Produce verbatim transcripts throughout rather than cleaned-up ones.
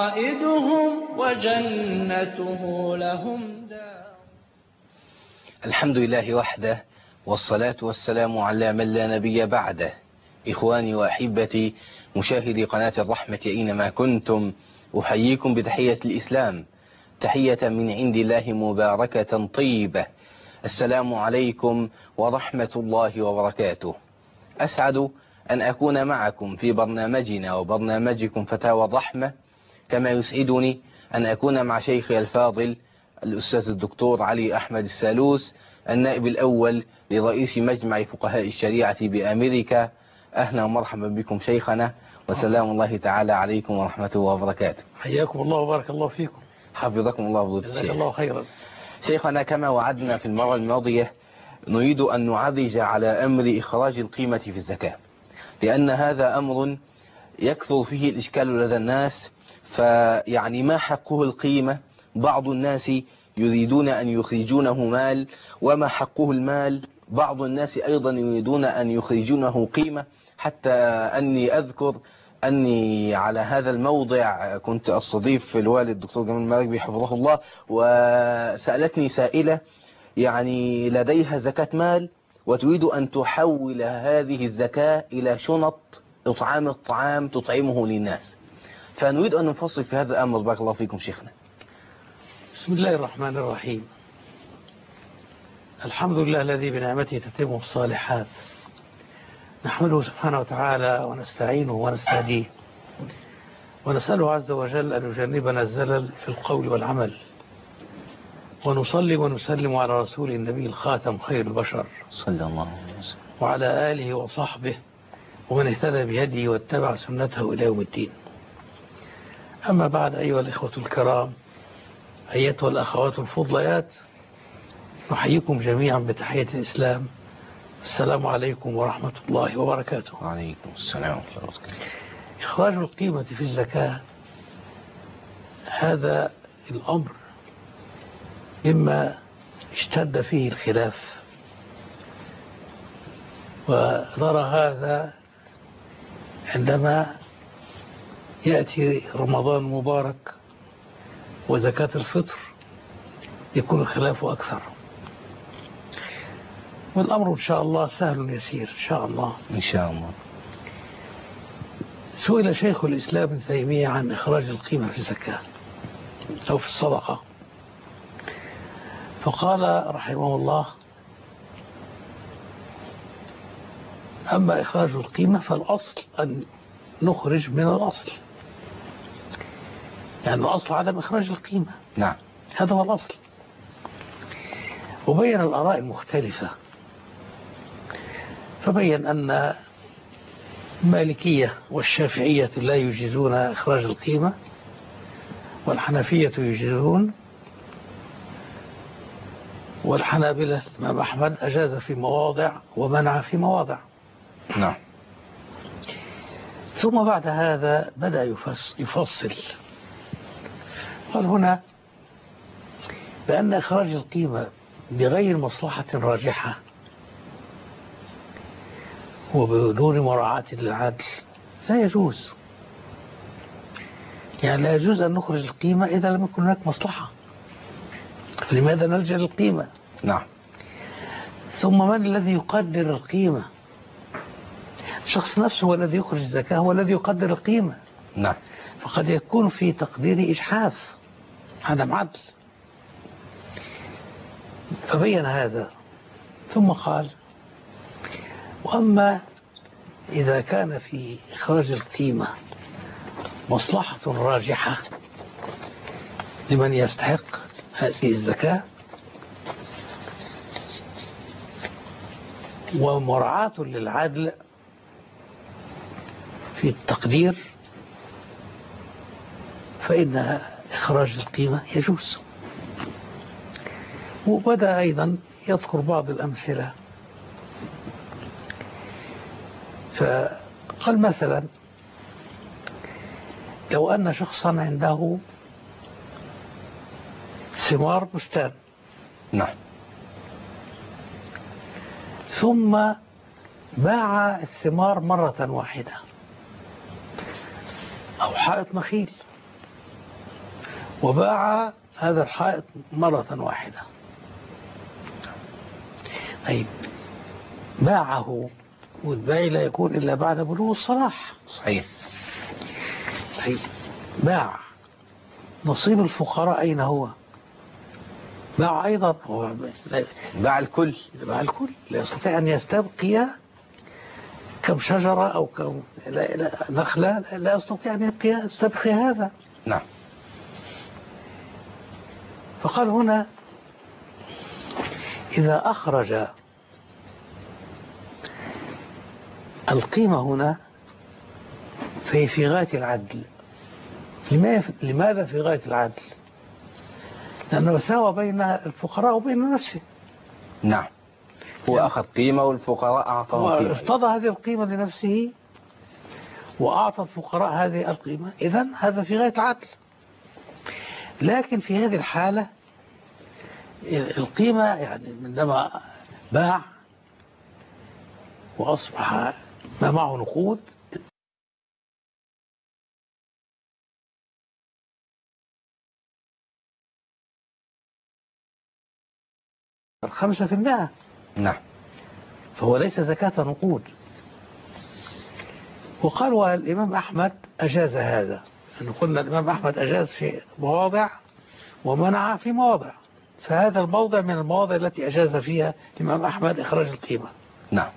عائدهم وجنته لهم دار. الحمد لله وحده، والصلاة والسلام على من لا نبي بعده. إخواني وأحبتي مشاهدي قناة الرحمة أينما كنتم، أحييكم بتحية الإسلام، تحية من عند الله مباركة طيبة. السلام عليكم ورحمة الله وبركاته. أسعد أن أكون معكم في برنامجنا وبرنامجكم فتاوى الرحمة، كما يسعدني أن أكون مع شيخي الفاضل الأستاذ الدكتور علي أحمد السالوس، النائب الأول لرئيس مجمع فقهاء الشريعة بأمريكا. أهلا ومرحبا بكم شيخنا، وسلام الله تعالى عليكم ورحمته وبركاته. حياكم الله وبارك الله فيكم. حفظكم الله فضيلة الشيخ. جزاك الله خيرا. شيخنا، كما وعدنا في المرة الماضية، نريد أن نعرج على أمر إخراج القيمة في الزكاة، لأن هذا أمر يكثر فيه الإشكال لدى الناس. فيعني ما حقه القيمة؟ بعض الناس يريدون أن يخرجونه مال، وما حقه المال؟ بعض الناس أيضا يريدون أن يخرجونه قيمة. حتى أني أذكر أني على هذا الموضع كنت أستضيف الوالد الدكتور جمال المراكبي حفظه الله، وسألتني سائلة يعني لديها زكاة مال وتريد أن تحول هذه الزكاة إلى شنط إطعام الطعام تطعمه للناس. فنريد أن نفصل في هذا الأمر. بارك الله فيكم شيخنا. بسم الله الرحمن الرحيم. الحمد لله الذي بنعمته تتم الصالحات، نحمده سبحانه وتعالى ونستعينه ونستهديه، ونسأله عز وجل أن يجنبنا الزلل في القول والعمل، ونصلي ونسلم على رسول النبي الخاتم خير البشر صلى الله عليه وسلم، وعلى آله وصحبه ومن اهتدى بهديه واتبع سنته إلى يوم الدين. أما بعد، أيها الإخوة الكرام، أيتها الأخوات الفضليات، نحييكم جميعا بتحية الإسلام. السلام عليكم ورحمة الله وبركاته. وعليكم السلام ورحمة الله وبركاته. إخراج القيمة في الزكاة، هذا الأمر مما اشتد فيه الخلاف، ونرى هذا عندما يأتي رمضان المبارك وزكاة الفطر يكون الخلاف أكثر، والأمر إن شاء الله سهل يسير إن شاء الله. إن شاء الله. سئل شيخ الإسلام ابن تيمية عن إخراج القيمة في الزكاة أو في الصدقة، فقال رحمه الله: أما إخراج القيمة فالأصل أن نخرج من الأصل، يعني الأصل عدم إخراج القيمة. نعم، هذا هو الأصل. وبين الآراء المختلفة، فبين أن المالكية والشافعية لا يجيزون إخراج القيمة، والحنفية يجيزون، والحنابلة الإمام أحمد أجاز في مواضع ومنع في مواضع. نعم. ثم بعد هذا بدأ يفصل، قال هنا بأن إخراج القيمة بغير مصلحة راجحة وبدون مراعاة للعدل لا يجوز. يعني لا يجوز أن نخرج القيمة إذا لم يكن هناك مصلحة، فلماذا نلجأ للقيمة؟ نعم. ثم من الذي يقدر القيمة؟ الشخص نفسه هو الذي يخرج الزكاة، هو الذي يقدر القيمة. نعم. فقد يكون في تقدير إجحاف، عدم عدل. فبين هذا ثم قال: وأما إذا كان في إخراج القيمة مصلحة راجحة لمن يستحق هذه الزكاة ومراعاة للعدل في التقدير، فإن إخراج القيمة يجوز. وبدأ أيضا يذكر بعض الأمثلة، فقال مثلا: لو أن شخصا عنده ثمار بستان، نعم، ثم باع الثمار مرة واحدة، أو حائط نخيل وباع هذا الحائط مرة واحدة. طيب باعه، والبيع لا يكون إلا بعد بلوغ الصلاح. صحيح. طيب باع، نصيب الفقراء أين هو؟ باع أيضا، هو باع الكل. باع الكل، لا يستطيع أن يستبقي كم شجرة أو كم لا لا نخلة، لا يستطيع أن يبقي يستبقي هذا. نعم. فقال هنا إذا أخرج القيمة هنا فهي في غاية العدل. لماذا في غاية العدل؟ لأنه ساوى بين الفقراء وبين نفسه. نعم. هو يعني أخذ قيمة والفقراء أعطاه قيمة، ارتضى هذه القيمة لنفسه وأعطى الفقراء هذه القيمة، إذن هذا في غاية العدل. لكن في هذه الحالة القيمة يعني عندما باع وأصبح ما معه نقود خمسة في المئة. نعم. فهو ليس زكاة نقود. وقال والإمام أحمد أجاز هذا، أنه قلنا الإمام أحمد أجاز في مواضع ومنع في مواضع، فهذا الموضع من المواضع التي أجاز فيها الإمام أحمد إخراج القيمة. نعم.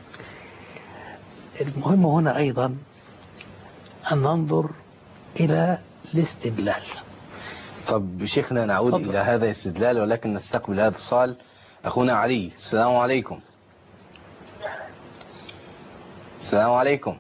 المهم هنا أيضا أن ننظر إلى الاستدلال. طب شيخنا نعود فضل. إلى هذا الاستدلال، ولكن نستقبل هذا الصال. أخونا علي، السلام عليكم. السلام عليكم.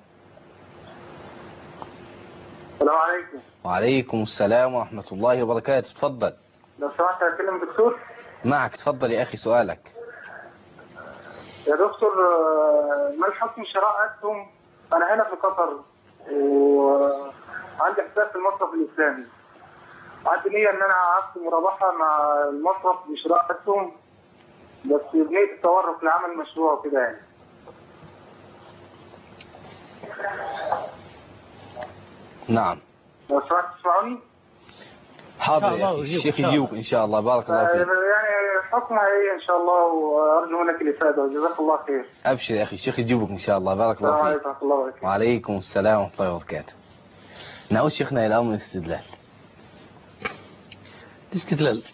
السلام عليكم. وعليكم السلام ورحمة الله وبركاته. تفضل. لو سمحت أكلم دكتور. معك، تفضل يا أخي سؤالك. يا دكتور، ما الحكم شراء أسهم؟ أنا هنا في قطر وعندي حساب في المصرف الإسلامي. عندي نية إن أنا عقد مرابحة مع المصرف بشراء أسهم، بس بنية التورق لعمل مشروع وكده يعني. نعم. لو سمحت تسمعوني؟ حاضر يا أخي، الشيخ يجيبك إن شاء الله. بارك الله فيك. يعني الحكم هي إن شاء الله، وأرجو منك الإفادة وجزاك الله خير. أبشر يا أخي، الشيخ يجيبك إن شاء الله. بارك الله فيك. ورحمة الله وبركاته. وعليكم السلام ورحمة الله وبركاته. نعود شيخنا إلى أمر الاستدلال. الاستدلال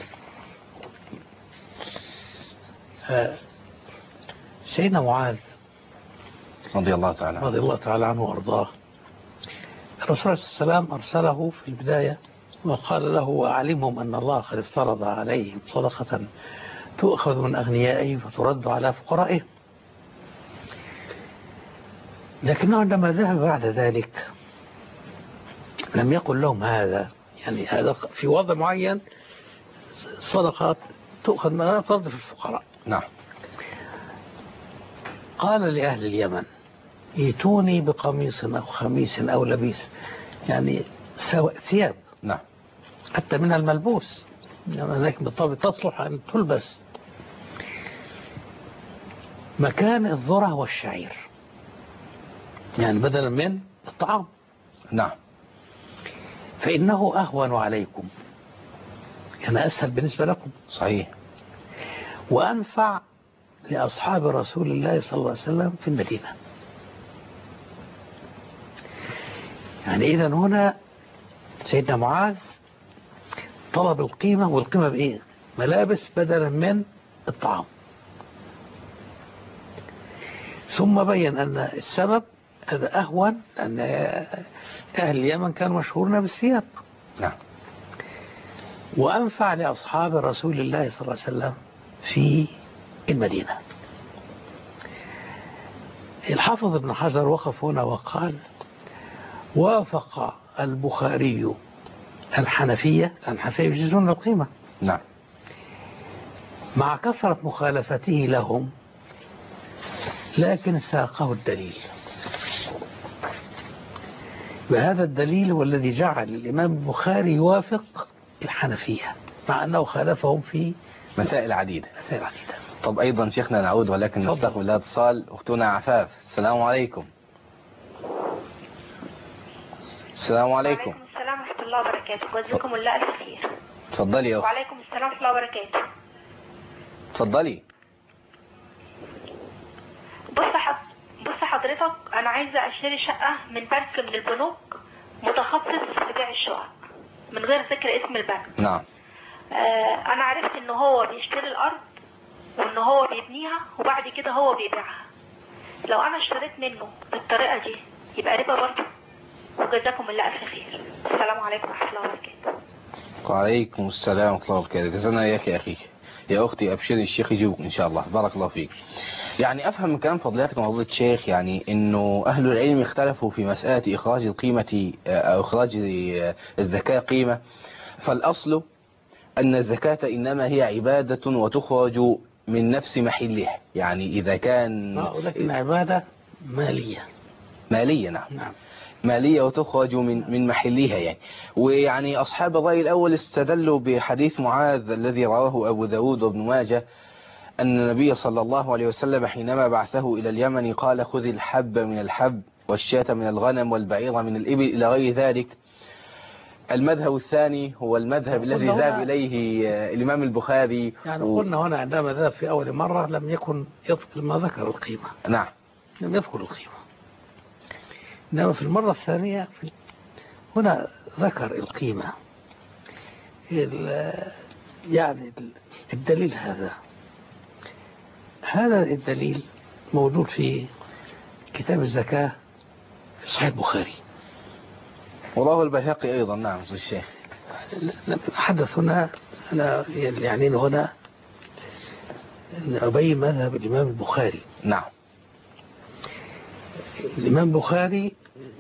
سيدنا معاذ رضي الله تعالى رضي الله تعالى عنه وارضاه، الرسول صلى الله عليه وسلم أرسله في البداية وقال له وأعلمهم أن الله قد افترض عليهم صدقة تؤخذ من أغنيائهم فترد على فقرائهم. لكنه عندما ذهب بعد ذلك لم يقل لهم هذا، يعني هذا في وضع معين صدقات تؤخذ من أغنيائهم ترد في الفقراء. نعم. قال لأهل اليمن ائتوني بقميص أو خميس أو لبيس، يعني ثياب. نعم. حتى من الملبوس، لكن بالطبع تصلح أن تلبس مكان الذرة والشعير، يعني بدلا من الطعام. نعم. فإنه أهون عليكم، يعني أسهل بالنسبة لكم. صحيح. وأنفع لأصحاب رسول الله صلى الله عليه وسلم في المدينة. يعني إذا هنا سيدنا معاذ طلب القيمة، والقيمة بإيه؟ ملابس بدلا من الطعام. ثم بين أن السبب هذا أهون، أن أهل اليمن كانوا مشهورين بالثياب. نعم. وأنفع لأصحاب رسول الله صلى الله عليه وسلم في المدينة. الحافظ ابن حجر وقف هنا وقال وافق البخاري الحنفية، الحنفية يجيزون القيمة. نعم. مع كثرة مخالفته لهم، لكن ساقه الدليل، وهذا الدليل هو الذي جعل الإمام البخاري يوافق الحنفية مع أنه خالفهم في مسائل عديدة. مسائل عديدة. طب أيضا شيخنا نعود، ولكن فضل. نستقبل هذا الاتصال. أختنا عفاف، السلام عليكم. السلام عليكم. وعليكم السلام ورحمة الله وبركاته. جزاكم الله ألف خير. اتفضلي يا أخت. وعليكم السلام ورحمة الله وبركاته. اتفضلي. بص حض... بص حضرتك، أنا عايزة أشتري شقة من بنك من البنوك متخصص في بيع الشقق من غير ذكر اسم البنك. نعم. آه أنا عرفت إن هو بيشتري الأرض وإن هو بيبنيها وبعد كده هو بيبيعها. لو أنا اشتريت منه بالطريقة دي يبقى ربا برضه؟ وجزاكم الله ألف خير. السلام عليكم ورحمة الله وبركاته. وعليكم السلام ورحمة الله وبركاته. جزانا إياك يا أخي. يا أختي أبشري، الشيخ يجيبك إن شااء الله. بارك الله فيك. يعني أفهم من كلام فضلاتك موضوع الشيخ يعني إنه أهل العلم اختلفوا في مسألة إخراج القيمة أو إخراج الزكاة قيمة. فالأصل أن الزكاة إنما هي عبادة وتخرج من نفس محلها. يعني إذا كان ولكن عبادة مالية. مالية نعم. نعم. مالية وتخرج من من محلها يعني. ويعني أصحاب الرأي الأول استدلوا بحديث معاذ الذي رواه أبو داود وابن ماجه أن النبي صلى الله عليه وسلم حينما بعثه إلى اليمن قال: خذ الحب من الحب والشاة من الغنم والبعير من الإبل إلى غير ذلك. المذهب الثاني هو المذهب الذي ذهب إليه الإمام البخاري. يعني قلنا هنا عندما ذهب في أول مرة لم يكن يذكر ما ذكر القيمة. نعم. لم يذكر القيمة. إنما في المرة الثانية هنا ذكر القيمة. يعني الدليل هذا هذا الدليل موجود في كتاب الزكاة في صحيح البخاري. والله البيهقي أيضا. نعم الشيخ. حدث هنا أنا يعني هنا أبين مذهب الإمام البخاري. نعم. الإمام البخاري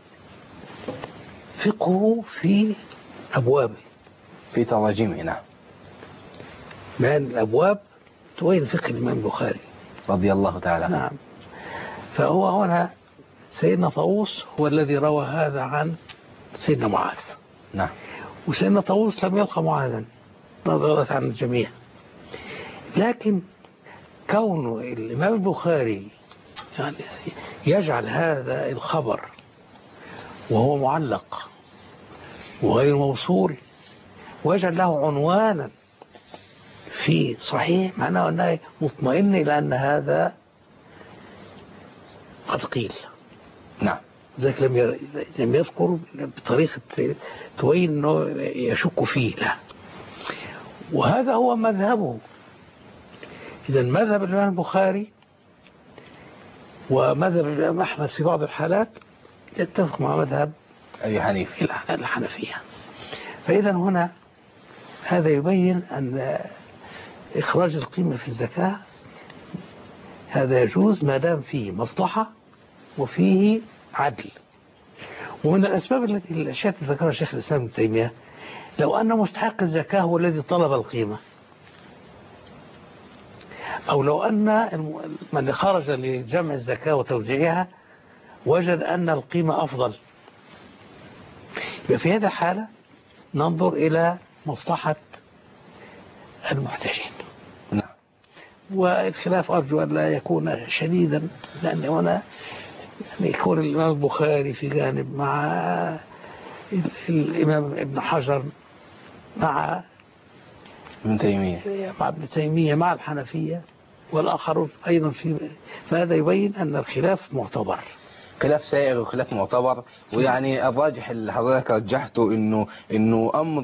فقهه في أبوابه في تراجمه. نعم. من الأبواب تبين فقه الإمام البخاري رضي الله تعالى. نعم. فهو هنا سيدنا طاووس هو الذي روى هذا عن سيدنا معاذ. نعم. وسيدنا طاووس لم يلقى معاذا، نظرت عن الجميع. لكن كون الإمام البخاري يعني يجعل هذا الخبر وهو معلق وغير موصول ويجعل له عنوانا في صحيح، معناه أنه مطمئن إلى أن هذا قد قيل. نعم. ذلك لم لم يذكر بطريقة تبين أنه يشك فيه. لا، وهذا هو مذهبه. إذا مذهب الإمام البخاري ومذهب الإمام أحمد في بعض الحالات يتفق مع مذهب أبي حنيفة الحنفية. فإذا هنا هذا يبين أن إخراج القيمة في الزكاة هذا يجوز ما دام فيه مصلحة وفيه عدل. ومن الأسباب التي الأشياء التي ذكرها شيخ الإسلام ابن تيمية، لو أن مستحق الزكاة هو الذي طلب القيمة، أو لو أن من خرج لجمع الزكاة وتوزيعها وجد أن القيمة أفضل، في هذه الحالة ننظر إلى مصلحة المحتاجين. نعم. والخلاف أرجو أن لا يكون شديدا، لأن هنا يعني يكون الإمام البخاري في جانب مع الإمام ابن حجر مع ابن تيمية مع ابن تيمية مع الحنفية والآخرون أيضا في. فهذا يبين أن الخلاف معتبر، خلاف سائغ وخلاف معتبر. ويعني الراجح اللي حضرتك رجحته انه انه امر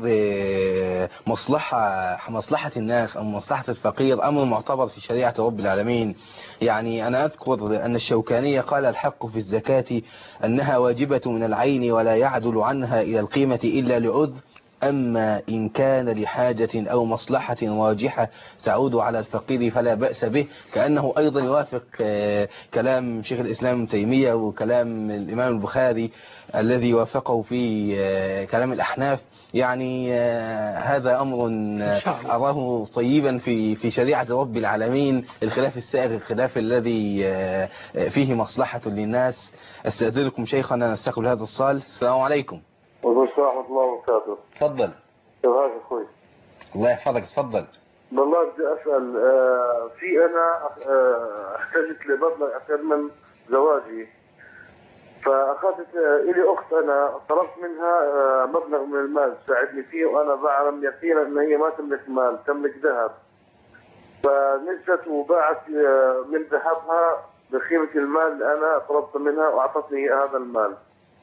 مصلحه مصلحه الناس او مصلحه الفقير امر معتبر في شريعه رب العالمين. يعني انا اذكر ان الشوكاني قال: الحق في الزكاه انها واجبه من العين ولا يعدل عنها الى القيمه الا لعذر، أما إن كان لحاجة أو مصلحة راجحة تعود على الفقير فلا بأس به. كأنه أيضا يوافق كلام شيخ الإسلام ابن تيمية وكلام الإمام البخاري الذي وافقه في كلام الأحناف. يعني هذا أمر أراه طيبا في في شريعة رب العالمين، الخلاف السائغ، الخلاف الذي فيه مصلحة للناس. أستأذنكم شيخنا نستقبل هذا الصال. السلام عليكم. وعليكم ورحمة الله وبركاته. تفضل. كيف حالك أخوي؟ الله يحفظك. تفضل. والله بدي أسأل، آه في أنا آه احتجت لمبلغ أكثر من زواجي، فأخذت إلي أخت أنا طلبت منها مبلغ من المال تساعدني فيه، وأنا بعلم يقينا أن هي ما تملك مال، تملك ذهب. فنزلت وباعت من ذهبها بقيمة المال اللي أنا طلبت منها وأعطتني هذا المال.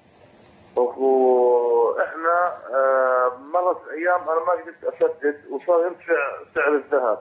وإحنا مرت أيام أنا ما قدرت أسدد وصار يرتفع سعر الذهب،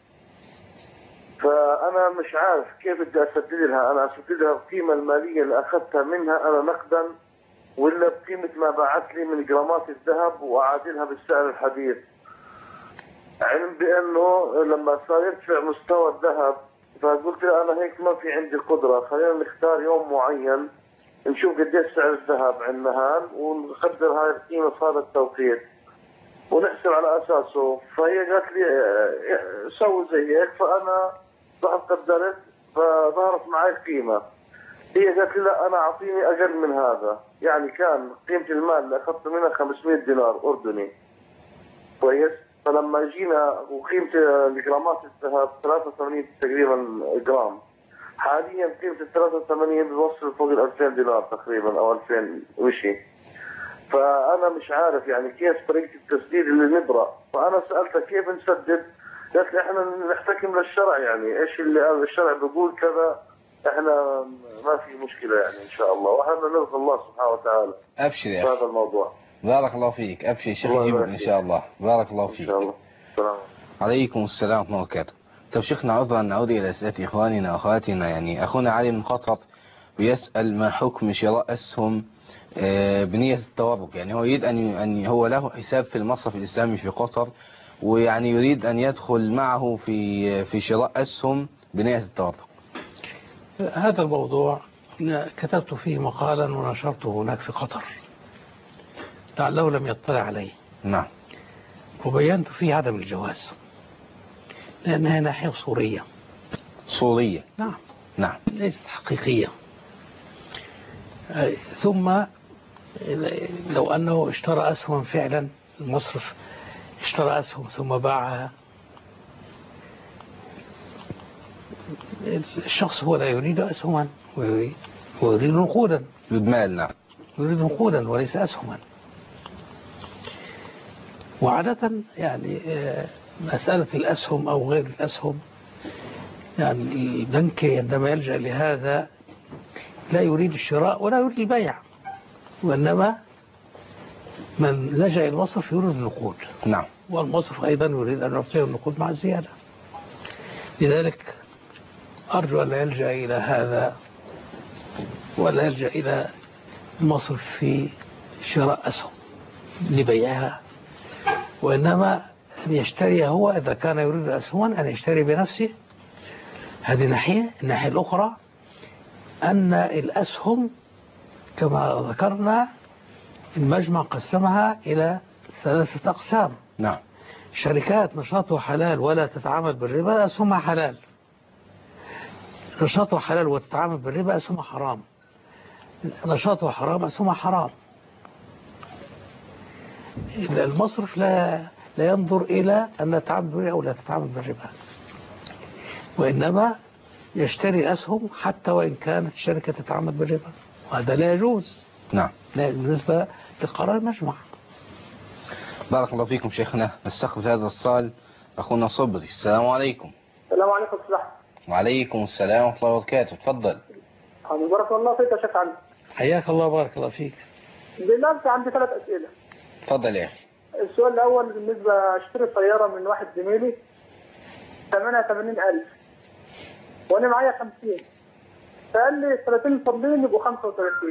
فأنا مش عارف كيف بدي أسدد لها. أنا أسدد لها القيمة المالية اللي أخذتها منها أنا نقدا، ولا بقيمة ما باعت لي من جرامات الذهب وأعادلها بالسعر الحديث، علم بأنه لما صار يرتفع مستوى الذهب. فقلت لها أنا هيك ما في عندي قدرة، خلينا نختار يوم معين نشوف قديش سعر الذهب عند مهان ونقدر هاي القيمة في هذا التوقيت ونحسب على أساسه. فهي قالت لي سوي زي هيك، فأنا رحت قدرت فظهرت معي قيمة. هي قالت لي لا أنا أعطيني أقل من هذا، يعني كان قيمة المال اللي أخذت منها خمسمائة دينار أردني، كويس. فلما جينا وقيمة الجرامات الذهب ثلاثة وثمانين تقريبا جرام، حاليا قيمة ال ثلاثة وثمانين بوصل فوق ال ألفين دينار تقريبا أو ألفين وشي. فأنا مش عارف يعني كيف طريقة التسديد اللي نبرأ. فأنا سألتها كيف نسدد، قالت لي احنا نحتكم للشرع، يعني ايش اللي الشرع بيقول كذا، احنا ما في مشكلة يعني ان شاء الله، واحنا نرضى الله سبحانه وتعالى. ابشر يا هذا الموضوع. بارك الله فيك، ابشر الشيخ يجيبك ان شاء الله. بارك الله فيك. ان شاء الله. السلام عليكم السلام ورحمة الله وبركاته. طب شيخنا عذرا نعود الى اسئلة اخواننا واخواتنا. يعني اخونا علي من قطر بيسأل ما حكم شراء اسهم بنية التورق. يعني هو يريد ان ان هو له حساب في المصرف الاسلامي في قطر، ويعني يريد ان يدخل معه في في شراء اسهم بنية التورق. هذا الموضوع كتبت فيه مقالا ونشرته هناك في قطر لعله لم يطلع عليه. نعم. وبينت فيه عدم الجواز لأنها ناحية صورية. صورية. نعم. نعم. ليست حقيقية. ثم لو أنه اشترى أسهم فعلا، المصرف اشترى أسهم ثم باعها، الشخص هو لا يريد أسهما ويريد نقودا. يريد مال. نعم. يريد نقودا وليس أسهما. وعادة يعني مسألة الأسهم أو غير الأسهم، يعني البنك عندما يلجأ لهذا لا يريد الشراء ولا يريد البيع، وإنما من لجأ إلى المصرف يريد النقود. نعم. والمصرف أيضا يريد أن يعطيه النقود مع الزيادة. لذلك أرجو أن لا يلجأ إلى هذا ولا يلجأ إلى المصرف في شراء أسهم لبيعها، وإنما أن يشتري هو إذا كان يريد أسهما أن يشتري بنفسه. هذه ناحية. الناحية الأخرى أن الأسهم كما ذكرنا المجمع قسمها إلى ثلاثة أقسام. نعم. شركات نشاطها حلال ولا تتعامل بالربا أسهمها حلال، نشاطها حلال وتتعامل بالربا أسهمها حرام، نشاطها حرام أسهمها حرام. المصرف لا لا ينظر إلى أن تتعامل بالربا أو لا تتعامل بالربا، وإنما يشتري الأسهم حتى وإن كانت الشركة تتعامل بالربا، وهذا لا يجوز. نعم. بالنسبة لقرار المجمع. بارك الله فيكم شيخنا. نستقبل هذا الاتصال أخونا صبري. السلام عليكم. السلام عليكم الصلاح. وعليكم السلام ورحمة الله وبركاته. تفضل. بارك الله فيك يا شيخ علي. حياك الله. بارك الله فيك. بالله عندي ثلاث أسئلة. تفضل يا أخي. السؤال الأول بالنسبة اشتري سيارة من واحد زميلي ثمنها ثمانين ألف وأنا معايا خمسين، فقال لي ثلاثين فاضلين يبقوا خمسة وثلاثين.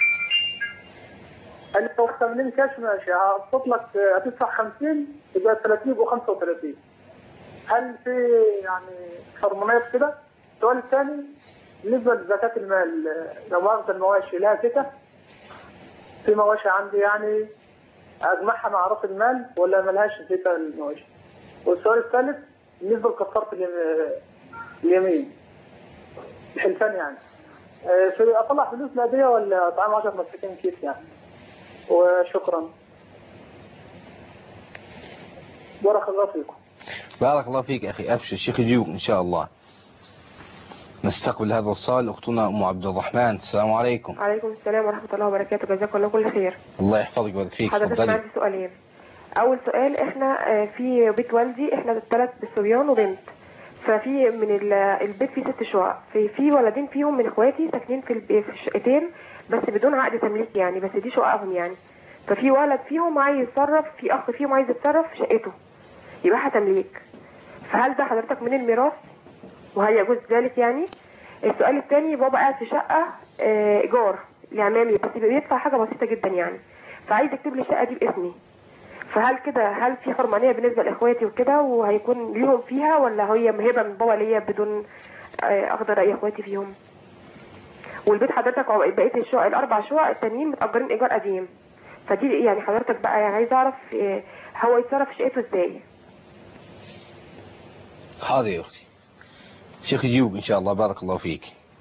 قال لي لو ثمانين كاش ماشي، هقسط لك هتدفع خمسين يبقى ثلاثين يبقوا خمسة وثلاثين. هل في يعني حرمانية كده؟ السؤال الثاني بالنسبة لزكاة المال، لو مؤاخذة المواشي لها زكاة؟ في مواشي عندي يعني أجمعها مع رأس المال ولا ملهاش زكاة المواشي؟ والسؤال الثالث بالنسبة لكفارة اليمين الحلفان، يعني في أطلع فلوس نقدية ولا طعام عشرة مساكين كيف يعني؟ وشكرا. بارك الله فيكم. بارك الله فيك أخي. أبشر الشيخ يجيبك إن شاء الله. نستقبل هذا الصال أختنا أم عبد الرحمن. السلام عليكم. عليكم السلام ورحمة الله وبركاته. جزاك الله كل خير. الله يحفظك ويبارك فيك. حضرتك اتفضلي. عندي سؤالين. أول سؤال، إحنا في بيت والدي إحنا ثلاث صبيان وبنت، ففي من البيت فيه ست شقق، في في ولدين فيهم من إخواتي ساكنين في في الشقتين بس بدون عقد تمليك يعني، بس دي شققهم يعني. ففي ولد فيهم عايز يتصرف، في أخ فيهم عايز يتصرف في شقته يبقى تمليك، فهل ده حضرتك من الميراث وهل يجوز ذلك يعني؟ السؤال الثاني، بابا قاعد في شقة إيجار لعمامي بس بيدفع حاجة بسيطة جدا يعني، فعايز يكتب لي الشقة دي باسمي، فهل كده هل في حرمانية بالنسبة لإخواتي وكده وهيكون ليهم فيها، ولا هي هبة من بابا ليا بدون أخذ رأي إخواتي فيهم؟ والبيت حضرتك بقية الشقق الأربع شقق التانيين متأجرين إيجار قديم، فدي يعني حضرتك بقى يعني عايز أعرف هو يتصرف في شقته إزاي؟ حاضر يا أختي، شيخ يجيبك إن شاء الله. بارك الله فيك.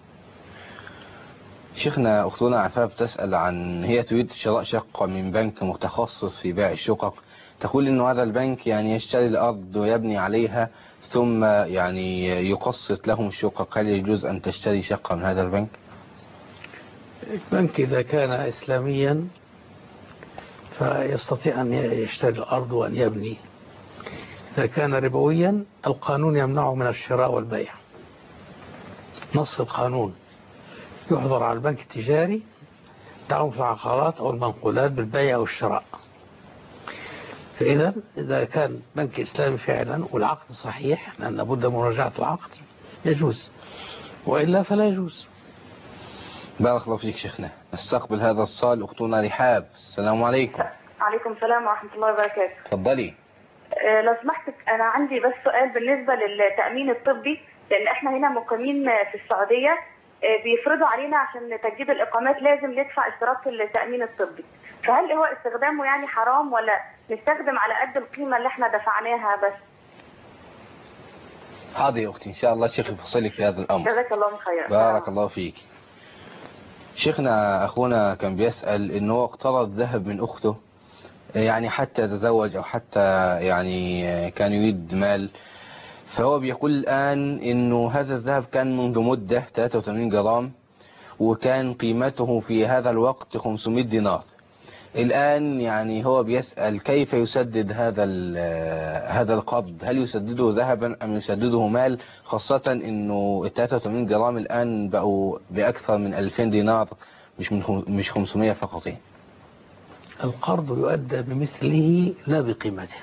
شيخنا أختنا عفاف تسأل عن هي تريد شراء شقة من بنك متخصص في بيع الشقق، تقول إنه هذا البنك يعني يشتري الأرض ويبني عليها ثم يعني يقسط لهم الشقق، هل يجوز أن تشتري شقة من هذا البنك؟ البنك إذا كان إسلاميا فيستطيع أن يشتري الأرض وأن يبني. إذا كان ربويا القانون يمنعه من الشراء والبيع، نص القانون يحظر على البنك التجاري دعوه في العقارات أو المنقولات بالبيع أو الشراء. فإذا إذا كان بنك إسلامي فعلا والعقد صحيح لأن لابد من مراجعة العقد يجوز، وإلا فلا يجوز. بارك الله فيك شيخنا. نستقبل هذا الصال أختنا رحاب. السلام عليكم. عليكم السلام ورحمة الله وبركاته. تفضلي. أه لو سمحتك أنا عندي بس سؤال بالنسبة للتأمين الطبي، لأن إحنا هنا مقيمين في السعودية أه بيفرضوا علينا عشان تجديد الإقامات لازم ندفع اشتراك التأمين الطبي، فهل هو استخدامه يعني حرام ولا نستخدم على قد القيمة اللي إحنا دفعناها بس؟ حاضر يا أختي إن شاء الله شيخ يفصلك في هذا الأمر. جزاك الله خير. بارك الله فيك. شيخنا أخونا كان بيسأل إنه اقترض ذهب من أخته يعني حتى يتزوج أو حتى يعني كان يريد مال، فهو بيقول الآن إنه هذا الذهب كان منذ مدة ثلاثة وثمانين جرام وكان قيمته في هذا الوقت خمسمائة دينار. الآن يعني هو بيسأل كيف يسدد هذا هذا القرض، هل يسدده ذهبا أم يسدده مال، خاصة إنه ثلاثة وثمانين جرام الآن بقوا بأكثر من ألفين دينار مش من مش خمسمائة فقط. القرض يؤدى بمثله لا بقيمته،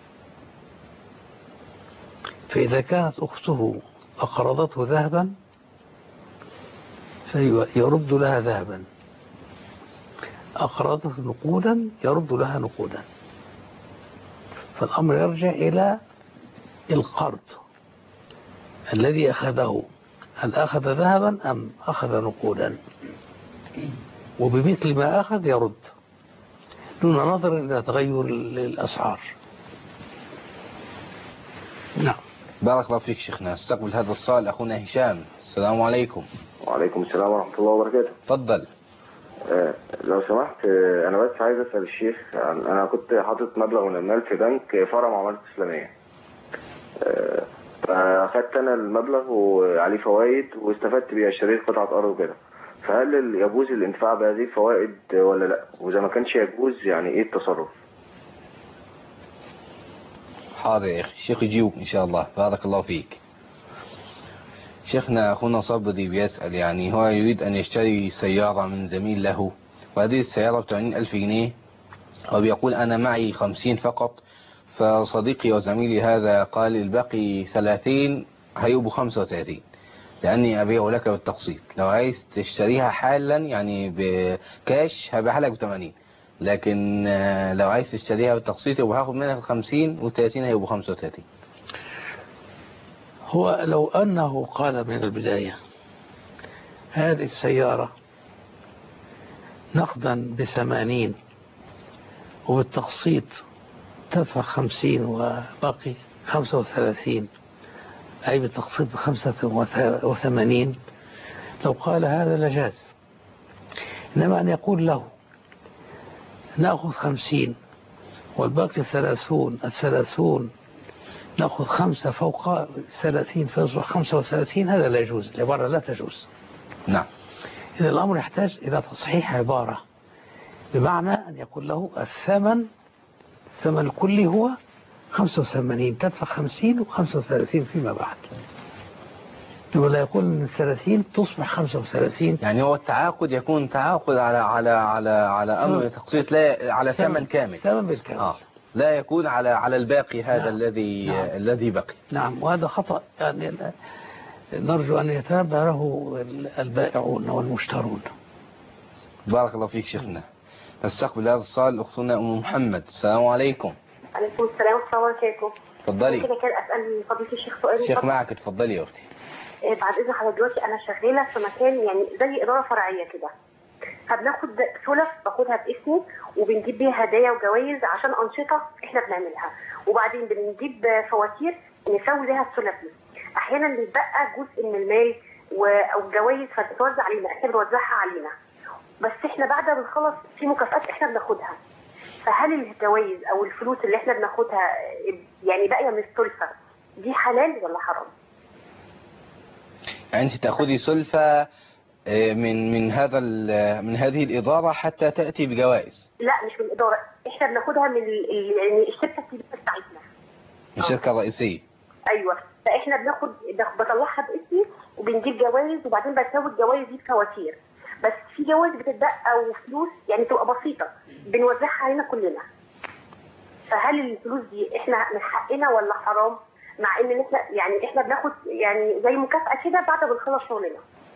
فإذا كانت أخته أقرضته ذهبا فيرد لها ذهبا، أقرضته نقودا يرد لها نقودا، فالأمر يرجع إلى القرض الذي أخذه، هل أخذ ذهبا أم أخذ نقودا، وبمثل ما أخذ يرد دون نظر إلى تغير الأسعار. نعم. بارك الله فيك شيخنا. استقبل هذا السؤال أخونا هشام. السلام عليكم. وعليكم السلام ورحمة الله وبركاته. تفضل. آه لو سمحت آه أنا بس عايز أسأل الشيخ، أنا كنت حاطط مبلغ من المال في بنك فرع معاملات إسلامية، آه فأخدت أنا المبلغ وعليه فوائد واستفدت بيه، اشتريت قطعة أرض وكده، فهل يجوز الانتفاع بهذه الفوائد ولا لا؟ وإذا ما كانش يجوز يعني إيه التصرف؟ حاضر يا أخي، الشيخ يجيوك إن شاء الله. بارك الله فيك. شيخنا أخونا صبري بيسأل يعني هو يريد أن يشتري سيارة من زميل له، وهذه السيارة بثمانين ألف جنيه، وبيقول أنا معي خمسين فقط، فصديقي وزميلي هذا قال الباقي ثلاثين هيبقوا خمسة وثلاثين لأني أبيع لك بالتقسيط، لو عايز تشتريها حالا يعني بكاش هبيعها لك بثمانين، لكن لو عايز تشتريها بالتقسيط يبقى هاخد منها الخمسين والثلاثين هيبقوا خمسة وثلاثين. هو لو أنه قال من البداية هذه السيارة نقدا بثمانين وبالتقسيط تدفع خمسين وباقي خمسة وثلاثين، أي بالتقسيط بخمسة وثمانين، لو قال هذا لجاز. إنما أن يقول له نأخذ خمسين والباقي ثلاثون، الثلاثون نأخذ خمسة فوق ثلاثين فيصبح خمسة وثلاثين، هذا لا يجوز، العبارة لا تجوز. نعم. إذا الأمر يحتاج إلى تصحيح عبارة، بمعنى أن يقول له الثمن الثمن الكلي هو خمسة وثمانين، تدفع خمسين وخمسة وثلاثين فيما بعد، ولا يقول من ثلاثين تصبح خمسة وثلاثين. يعني هو التعاقد يكون تعاقد على على على على أمر تقسيط، لا على ثمن كامل، ثمن بالكامل، آه. لا يكون على على الباقي هذا. نعم. الذي نعم. الذي بقي. نعم، وهذا خطأ يعني نرجو أن يتنبه له البائعون والمشترون. بارك الله فيك شيخنا. نستقبل هذا السؤال أختنا أم محمد. السلام عليكم. عليكم السلام ورحمة الله وبركاته. تفضلي. ممكن كان أسأل فضيلة الشيخ سؤال؟ الشيخ معك، تفضلي يا أختي. إيه بعد إذن حضرتك، دلوقتي أنا شغالة في مكان يعني زي إدارة فرعية كده، فبناخد سلف باخدها باسمي وبنجيب بيها هدايا وجوائز عشان أنشطة إحنا بنعملها، وبعدين بنجيب فواتير نسوي بيها السلف دي. أحيانا بيتبقى جزء من المال أو جوائز فبتتوزع علينا، إحنا بنوزعها علينا، بس إحنا بعد ما بنخلص في مكافآت إحنا بناخدها. فهل الجوائز أو الفلوس اللي إحنا بناخدها يعني باقية من السلفة دي حلال ولا حرام؟ يعني أنت تأخذي سلفة من من هذا من هذه الإدارة حتى تأتي بجوائز؟ لا مش من الإدارة، إحنا بناخدها من يعني الشركة الكبيرة بتاعتنا، من الشركة الرئيسية. أيوة، فإحنا بناخد بطلعها باسمي وبنجيب جوائز، وبعدين بسوي الجوائز دي بفواتير، بس في جوائز بتتبقى وفلوس يعني تبقى بسيطة بنوزعها علينا كلنا. فهل الفلوس دي إحنا من حقنا ولا حرام؟ مع إن إحنا يعني إحنا بناخد يعني زي مكافأة كده بعد ما نخلص شغلنا.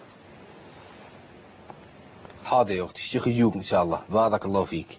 حاضر يا أختي، الشيخ يجوب إن شاء الله. بارك الله فيك.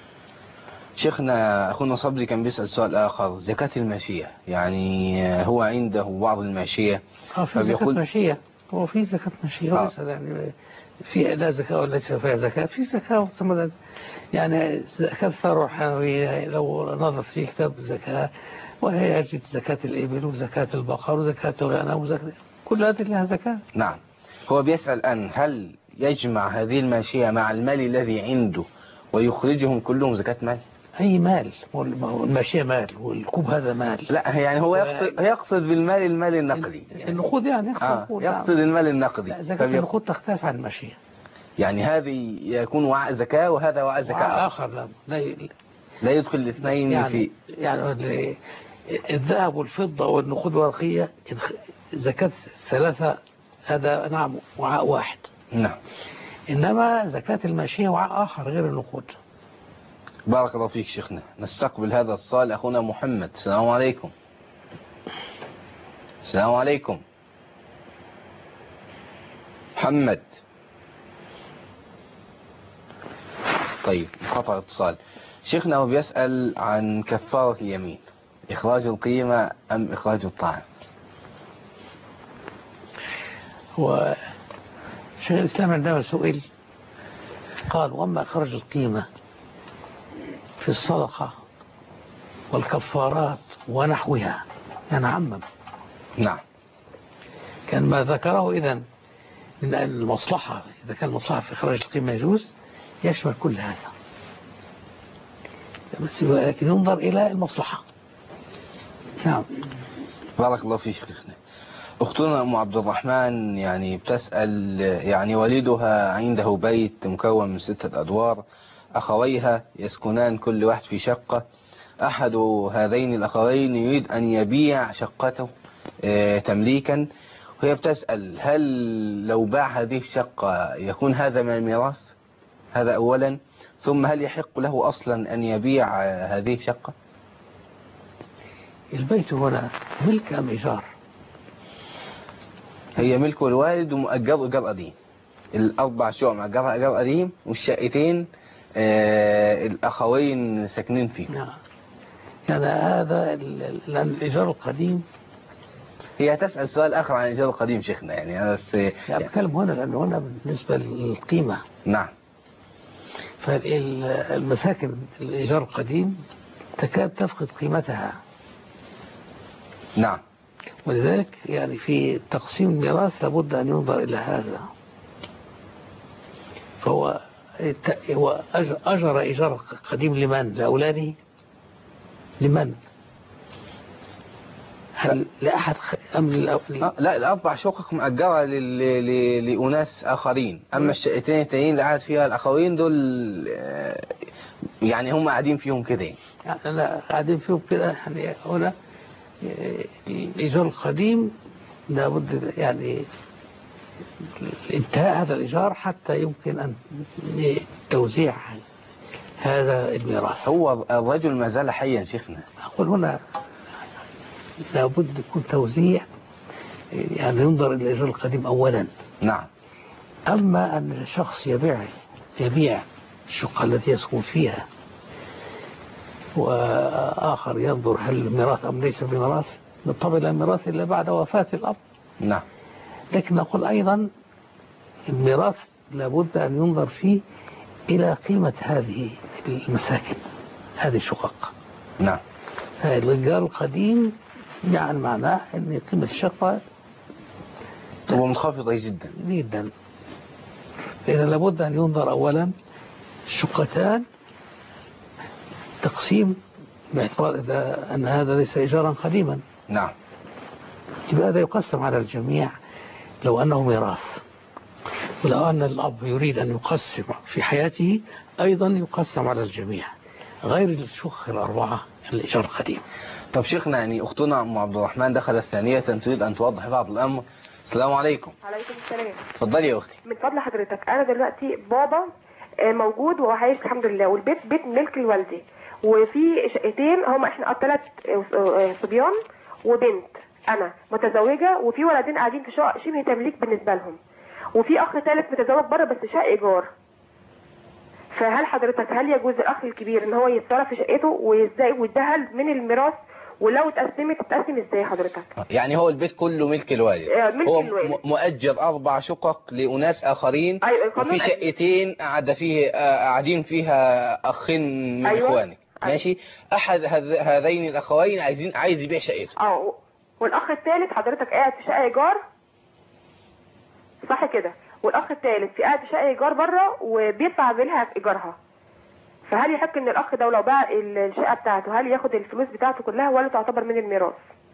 شيخنا أخونا صبري كان بيسأل سؤال آخر، زكاة الماشية، يعني هو عنده بعض الماشية اه في زكاة ماشية، هو في زكاة ماشية آه. يعني في لا زكاة وليس فيها زكاة، في زكاة يعني زكاة الثروة الحيوانية لو نظر في كتاب الزكاة، وهي يجد زكاة الإبل وزكاة البقر وزكاة الغنم وزكاة كل هذه لها زكاة. نعم. هو بيسأل الآن هل يجمع هذه الماشية مع المال الذي عنده ويخرجهم كلهم زكاة مال؟ أي مال، الماشية مال والكوب هذا مال. لا يعني هو يقصد, يقصد بالمال المال النقدي، يعني النقود، يعني يقصد, آه يقصد المال النقدي. زكاة النقود تختلف عن الماشية، يعني هذه يكون وعاء زكاة وهذا وعاء زكاة آخر. لا لا, لا يدخل الاثنين يعني في يعني الذهب والفضة والنقود الورقية زكاة ثلاثة، هذا نعم وعاء واحد. نعم. إنما زكاة الماشية وعاء آخر غير النقود. بارك الله فيك شيخنا. نستقبل هذا السؤال أخونا محمد. السلام عليكم. السلام عليكم محمد. طيب قطع اتصال. شيخنا هو بيسأل عن كفارة اليمين، إخراج القيمة أم إخراج الطعام؟ هو شيخ الإسلام عندما سئل قال وأما إخراج القيمة في الصدقة والكفارات ونحوها، يعني عمم. نعم. كان ما ذكره إذن من المصلحة، إذا كان المصلحة في إخراج القيمة يجوز، يشمل كل هذا، بس لكن ينظر إلى المصلحة. نعم. بارك الله فيك شيخنا. أختنا أم عبد الرحمن يعني بتسأل، يعني والدها عنده بيت مكون من ستة أدوار، أخويها يسكنان كل واحد في شقة، أحد هذين الأخوين يريد أن يبيع شقته تمليكا، وهي بتسأل هل لو باع هذه الشقة يكون هذا من الميراث؟ هذا أولا، ثم هل يحق له أصلا أن يبيع هذه الشقة؟ البيت هنا ملك أم إيجار؟ هي ملك الوالد ومؤجر إيجار قديم، الأربع شقق مؤجرها إيجار قديم، والشقتين آه الأخوين ساكنين فيه. نعم. يعني هذا لأن الإيجار القديم، هي تسأل سؤال آخر عن الإيجار القديم شيخنا، يعني أنا بس يعني أتكلم هنا لأنه هنا بالنسبة للقيمة. نعم. فالمساكن الإيجار القديم تكاد تفقد قيمتها. نعم. ولذلك يعني في تقسيم الميراث لابد أن ينظر إلى هذا. فهو هو أجر إيجار قديم لمن؟ لأولاده؟ لمن؟ هل لأحد أم للأول؟ آه لا، الأربع شقق مأجرة لل... ل... لأناس آخرين، أما الشقتين التانيين اللي قاعد فيها الآخرين دول يعني هم قاعدين فيهم كده يعني لا قاعدين فيهم كده. يعني هنا الإيجار القديم لابد يعني انتهاء هذا الإيجار حتى يمكن أن توزيع هذا الميراث. هو الرجل ما زال حيا شيخنا. أقول هنا لابد يكون توزيع، يعني ينظر إلى الإيجار القديم أولا. نعم. أما أن الشخص يبيع يبيع الشقة التي يسكن فيها وآخر ينظر هل ميراث أم ليس بميراث، بالطبع لا ميراث إلا بعد وفاة الأب. نعم. لكن نقول أيضا الميراث لابد أن ينظر فيه إلى قيمة هذه المساكن، هذه الشقق. نعم. الإيجار القديم يعني معناه أن قيمة الشقة هو منخفضة جدا جدا. فإذا لابد أن ينظر أولا الشقتان تقسيم باعتبار إذا أن هذا ليس إيجارا قديما. نعم. يبقى هذا يقسم على الجميع لو أنه ميراث، ولو أن الأب يريد أن يقسم في حياته أيضا يقسم على الجميع غير الشقق الأربعة الإيجار القديم. طب شيخنا، يعني أختنا أم عبد الرحمن دخلت ثانية تريد أن توضح بعض الأمر. السلام عليكم. عليكم السلام. اتفضلي يا أختي. من فضل حضرتك، أنا دلوقتي بابا موجود وعايش الحمد لله، والبيت بيت ملك لوالدي، وفي شقتين هم احنا ثلاث صبيان وبنت، انا متزوجه وفي ولدين قاعدين في شقق شبه تمليك بالنسبه لهم، وفي اخ ثالث متزوج بره بس شقه ايجار. فهل حضرتك هل يجوز الاخ الكبير ان هو يتصرف في شقته وازاي ويديها من الميراث، ولو اتقسمت تتقسم ازاي حضرتك؟ يعني هو البيت كله ملك الوالد. آه ملك هو الوالد. مؤجر اربع شقق لاناس اخرين. أيوة. وفي شقتين قاعده فيه قاعدين فيها اخين من أيوة. اخوانك. أيوة. ماشي. احد هذين الاخوين عايزين عايز يبيع شقته. اه والاخ الثالث حضرتك قاعد في شقه ايجار، صح كده؟ والاخ الثالث في قاعد في شقه ايجار بره وبيدفع لها في ايجارها. فهل يحق ان الاخ ده لو باع الشقه بتاعته هل ياخد الفلوس بتاعته كلها ولا تعتبر من الميراث؟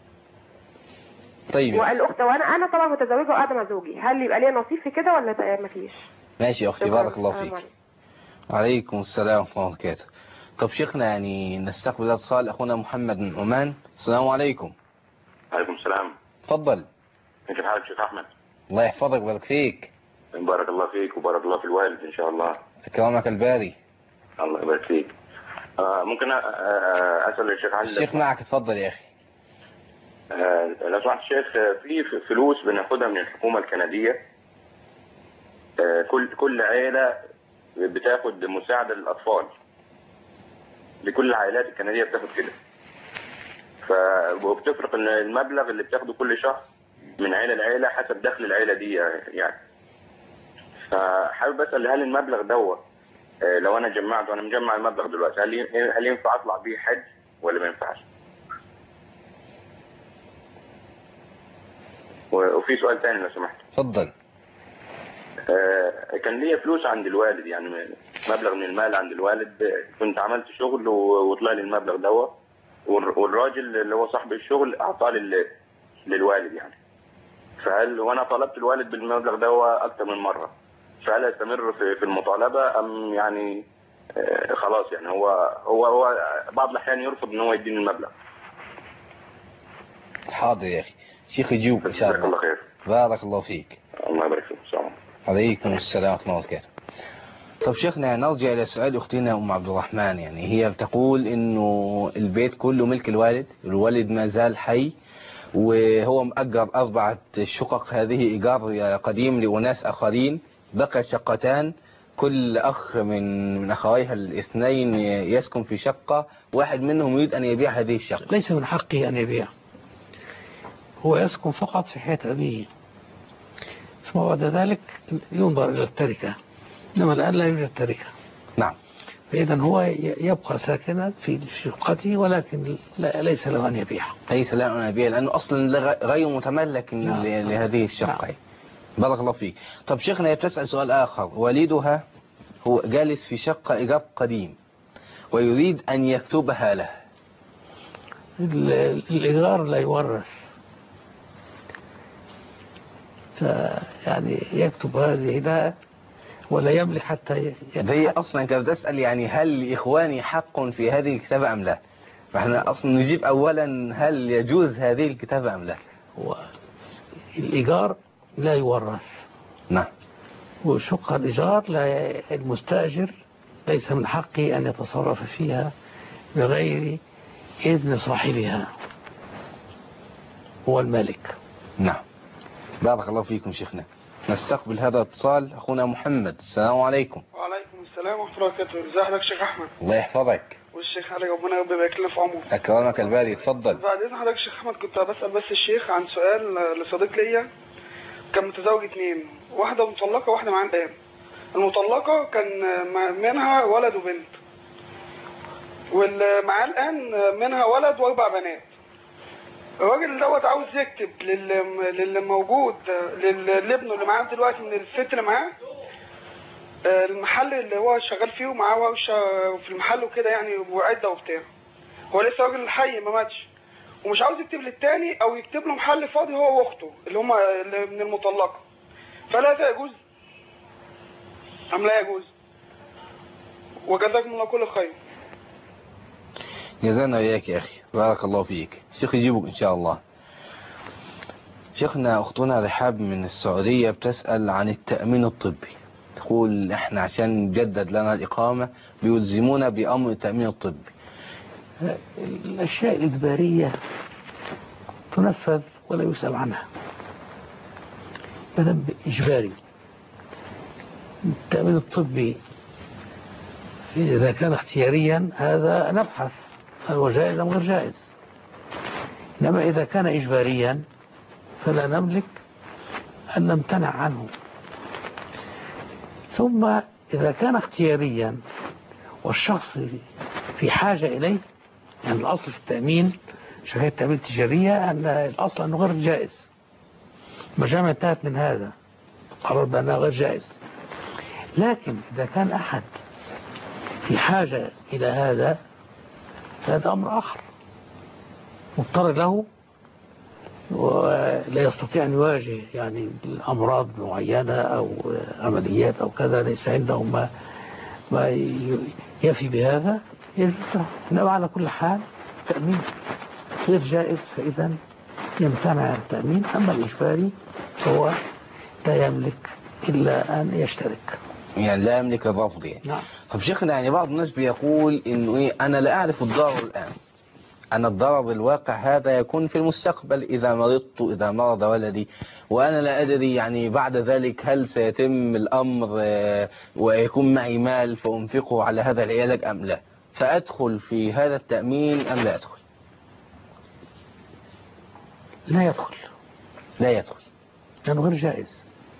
طيب. والاخت وانا انا طبعا متزوجه وقاعده مع زوجي، هل يبقى ليا نصيب في كده ولا مفيش؟ ماشي يا اختي، بارك الله فيك. عليكم السلام ورحمه الله وبركاته. طب شيخنا، يعني نستقبل اتصال اخونا محمد من عمان. السلام عليكم. عليكم السلام. اتفضل. كيف حالك شيخ احمد؟ الله يحفظك ويبارك فيك. بارك الله فيك وبارك الله في الوالد ان شاء الله. اكرمك الباري. الله يبارك فيك. آه ممكن اسال الشيخ علي؟ الشيخ معك، اتفضل يا اخي. آه لو سمحت الشيخ، في فلوس بناخدها من الحكومه الكنديه. آه كل كل عائله بتاخد مساعده للاطفال. لكل العائلات الكنديه بتاخد كده. ف وبتفرق المبلغ اللي بتاخده كل شهر من عائله لعائله حسب دخل العائله دي يعني. فحابب اسال هل المبلغ دوت لو انا جمعته، انا مجمع المبلغ دلوقتي، هل هل ينفع اطلع بيه حج ولا ما ينفعش؟ وفي سؤال ثاني لو سمحت. اتفضل. آه كان ليا فلوس عند الوالد، يعني مبلغ من المال عند الوالد، كنت عملت شغل وطلع لي المبلغ دوت، والراجل اللي هو صاحب الشغل اعطاه للوالد يعني. فهل وانا طلبت الوالد بالمبلغ دوت اكثر من مره، فهل استمر في المطالبه ام يعني آه خلاص يعني هو هو هو بعض الاحيان يرفض ان هو يديني المبلغ؟ حاضر يا اخي، شيخ يجيوب ان شاء الله. جزاك الله خير. بارك الله فيك. الله يبارك فيك. السلام عليكم السلام ورحمه الله وبركاته. طب شيخنا، نرجع الى سؤال اختنا ام عبد الرحمن. يعني هي بتقول انه البيت كله ملك الوالد، الوالد ما زال حي وهو مأجر أربعة شقق، هذه إيجار قديم لأناس آخرين، بقى شقتان، كل أخ من من أخويها الاثنين يسكن في شقة، واحد منهم يريد أن يبيع هذه الشقة. ليس من حقه أن يبيع، هو يسكن فقط في حياة أبيه، ثم بعد ذلك ينظر إلى التركة، إنما الآن لا يوجد تركة. نعم. فإذا هو يبقى ساكنا في شقته، ولكن ليس له أن يبيع. ليس له أن يبيع لأنه أصلا غير متملك نعم. لهذه الشقة. نعم. بارك الله فيك. طب شيخنا، بتسأل سؤال آخر. والدها هو جالس في شقة إيجار قديم ويريد أن يكتبها له. الإيجار لا يورث، يعني يكتب هذه لا ولا يملك حتى هي أصلا كانت تسأل يعني هل لإخواني حق في هذه الكتابة أم لا؟ فإحنا أصلا نجيب أولا هل يجوز هذه الكتابة أم لا؟ الإيجار لا يورث. نعم. وشق الإيجار لا المستأجر ليس من حقه أن يتصرف فيها بغير إذن صاحبها، هو المالك. نعم. بارك الله فيكم شيخنا. نستقبل هذا الاتصال. أخونا محمد. السلام عليكم. وعليكم السلام ورحمة الله وبركاته. ازي حضرتك شيخ أحمد؟ الله يحفظك. والشيخ علي ربنا يبارك لنا في عمره. أكرمك الباري. اتفضل. بعد إذن حضرتك شيخ أحمد كنت بسأل بس الشيخ عن سؤال لصديق ليا كان متزوج اتنين، واحدة مطلقة وواحدة معاه الآن. المطلقة كان منها ولد وبنت، واللي معاه الآن منها ولد وأربع بنات. الراجل دوت عاوز يكتب للي موجود لابنه اللي معاه دلوقتي من الست اللي معاه المحل اللي هو شغال فيه ومعاه ورشه في المحل وكده يعني وعده وبتاع. هو لسه راجل حي ما ماتش، ومش عاوز يكتب للتاني او يكتب له محل فاضي هو واخته اللي هم من المطلقه. فلا ده يجوز ام لا يجوز؟ وجزاكم الله كل خير. جزانا وإياك يا أخي. بارك الله فيك. الشيخ يجيبك إن شاء الله. شيخنا أختنا رحاب من السعودية بتسأل عن التأمين الطبي. تقول إحنا عشان نجدد لنا الإقامة بيلزمونا بأمر التأمين الطبي. الأشياء الإجبارية تنفذ ولا يسأل عنها، مدام إجباري. التأمين الطبي إذا كان اختياريا هذا نبحث هل هو جائز أم غير جائز، إنما إذا كان إجباريا فلا نملك أن نمتنع عنه. ثم إذا كان اختياريا والشخص في حاجة إليه، يعني الأصل في التأمين شركات التأمين التجارية أن الأصل أنه غير جائز، المجامع انتهت من هذا قرر بأنه غير جائز. لكن إذا كان أحد في حاجة إلى هذا فهذا أمر آخر مضطر له ولا يستطيع أن يواجه يعني الأمراض معينة أو عمليات أو كذا ليس عندهم ما, ما يفي بهذا يجوز. إنما على كل حال تأمين غير جائز فإذا يمتنع التأمين. أما الإجباري هو لا يملك إلا أن يشترك، يعني لا يملك الرفض يعني. نعم. طب شيخنا يعني بعض الناس بيقول إنه إيه أنا لا أعرف الضرر الآن، أنا الضرر الواقع هذا يكون في المستقبل إذا مرضت إذا مرض ولدي، وأنا لا أدري يعني بعد ذلك هل سيتم الأمر ويكون معي مال فأنفقه على هذا العلاج أم لا، فأدخل في هذا التأمين أم لا أدخل؟ لا يدخل. لا يدخل لأنه غير جائز.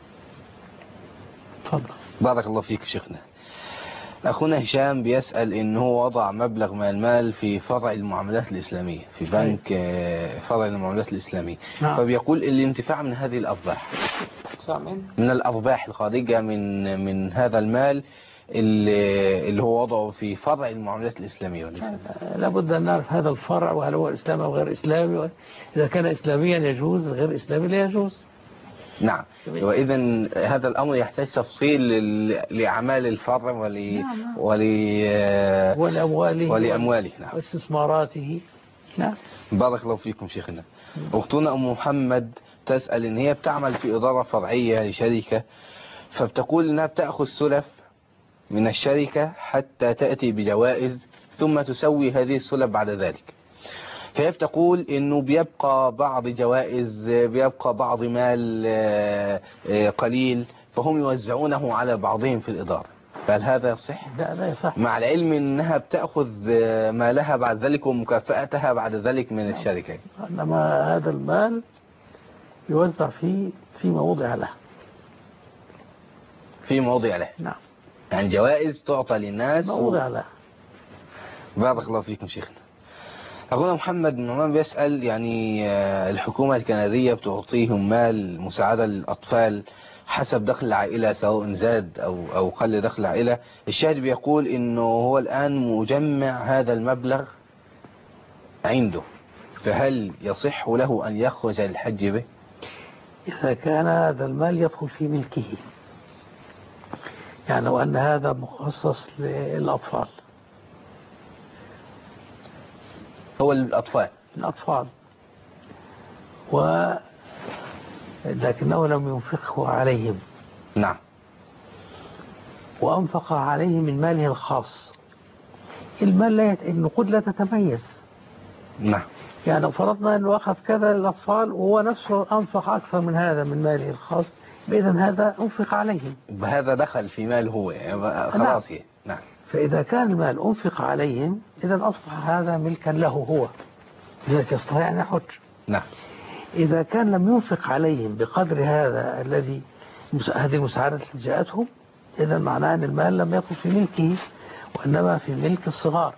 تفضل. بارك الله فيك شيخنا. أخونا هشام بيسأل إن هو وضع مبلغ من المال في فرع المعاملات الإسلامية في بنك فرع المعاملات الإسلامية. نعم. فبيقول الانتفاع من هذه الأرباح من الأرباح الخارجة من من هذا المال اللي, اللي هو وضعه في فرع المعاملات الإسلامية. لابد أن نعرف هذا الفرع وهل هو إسلامي أو غير إسلامي. إذا كان إسلاميا يجوز، غير إسلامي لا يجوز. نعم. وإذا هذا الأمر يحتاج تفصيل لأعمال الفرع ولي نعم. ولي ولأمواله ولأمواله نعم. واستثماراته. نعم. بارك الله فيكم شيخنا. أختنا أم محمد تسأل إن هي بتعمل في إدارة فرعية لشركة، فبتقول إنها بتأخذ سلف من الشركة حتى تأتي بجوائز ثم تسوي هذه السلف بعد ذلك. فهي بتقول انه بيبقى بعض جوائز، بيبقى بعض مال قليل فهم يوزعونه على بعضهم في الإدارة، فهل هذا يصح؟ لا لا يصح، مع العلم انها بتأخذ مالها بعد ذلك ومكافأتها بعد ذلك من الشركة. انما هذا المال يوزع في فيما وضع له. فيما وضع له. نعم. يعني جوائز تعطى للناس ما وضع له. بارك الله فيكم شيخنا. أخونا محمد بن عمان بيسأل يعني الحكومة الكندية بتعطيهم مال مساعدة للأطفال حسب دخل العائلة سواء زاد أو أو قل دخل العائلة. الشاهد بيقول إنه هو الآن مجمع هذا المبلغ عنده، فهل يصح له أن يخرج للحج به؟ إذا كان هذا المال يدخل في ملكه، يعني لو أن هذا مخصص للأطفال، هو الأطفال الأطفال و لكنه لم ينفقه عليهم، نعم، وأنفق عليهم من ماله الخاص. المال لا يت... النقود لا تتميز، نعم، يعني لو فرضنا أنه أخذ كذا للأطفال وهو نفسه أنفق أكثر من هذا من ماله الخاص، بإذن هذا أنفق عليهم، هذا دخل في مال هو يعني خلاص. نعم. نعم. فإذا كان المال أنفق عليهم إذن أصبح هذا ملكا له هو، لذلك يستطيع أن يحج. نعم. إذا كان لم ينفق عليهم بقدر هذا الذي هذه المساعدة التي جاءتهم، إذن معناه أن المال لم يكن في ملكه وإنما في ملك الصغار،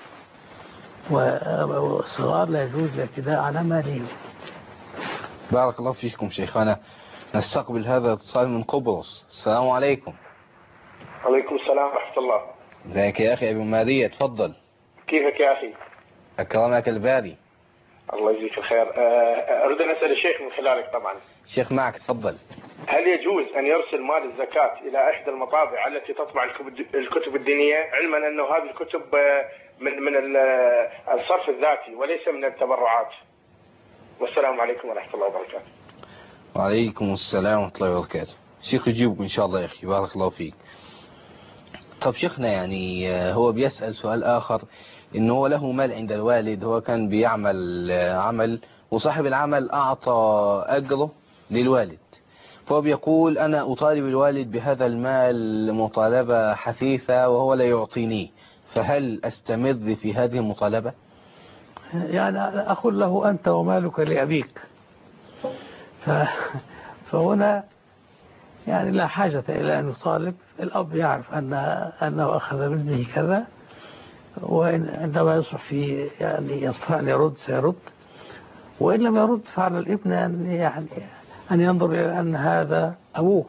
والصغار لا يجوز الاعتداء على مالهم. بارك الله فيكم شيخنا. نستقبل هذا الاتصال من قبرص. السلام عليكم. عليكم السلام ورحمة الله. ازيك يا أخي أبو مارية؟ تفضل. كيفك يا أخي؟ أكرمك الباري. الله يجزيك الخير. أريد أن أسأل الشيخ من خلالك طبعا. الشيخ معك، تفضل. هل يجوز أن يرسل مال الزكاة إلى إحدى المطابع التي تطبع الكتب الدينية، علما أنه هذه الكتب من من الصرف الذاتي وليس من التبرعات؟ والسلام عليكم ورحمة الله وبركاته. وعليكم السلام ورحمة الله وبركاته. شيخ يجيبك إن شاء الله يا أخي، بارك الله فيك. طب شيخنا، يعني هو بيسأل سؤال آخر، إنه هو له مال عند الوالد، هو كان بيعمل عمل وصاحب العمل أعطى أجره للوالد، فهو بيقول أنا أطالب الوالد بهذا المال مطالبة حثيثة وهو لا يعطينيه، فهل أستمر في هذه المطالبة؟ يعني أقول له أنت ومالك لأبيك، ف... فهنا يعني لا حاجة إلى أن يطالب. الأب يعرف أن أنه أخذ منه كذا، وعندما يصبح في يعني يستطيع أن يرد سيرد، وإن لم يرد فعلى الابن أن يعني أن ينظر إلى أن هذا أبوه.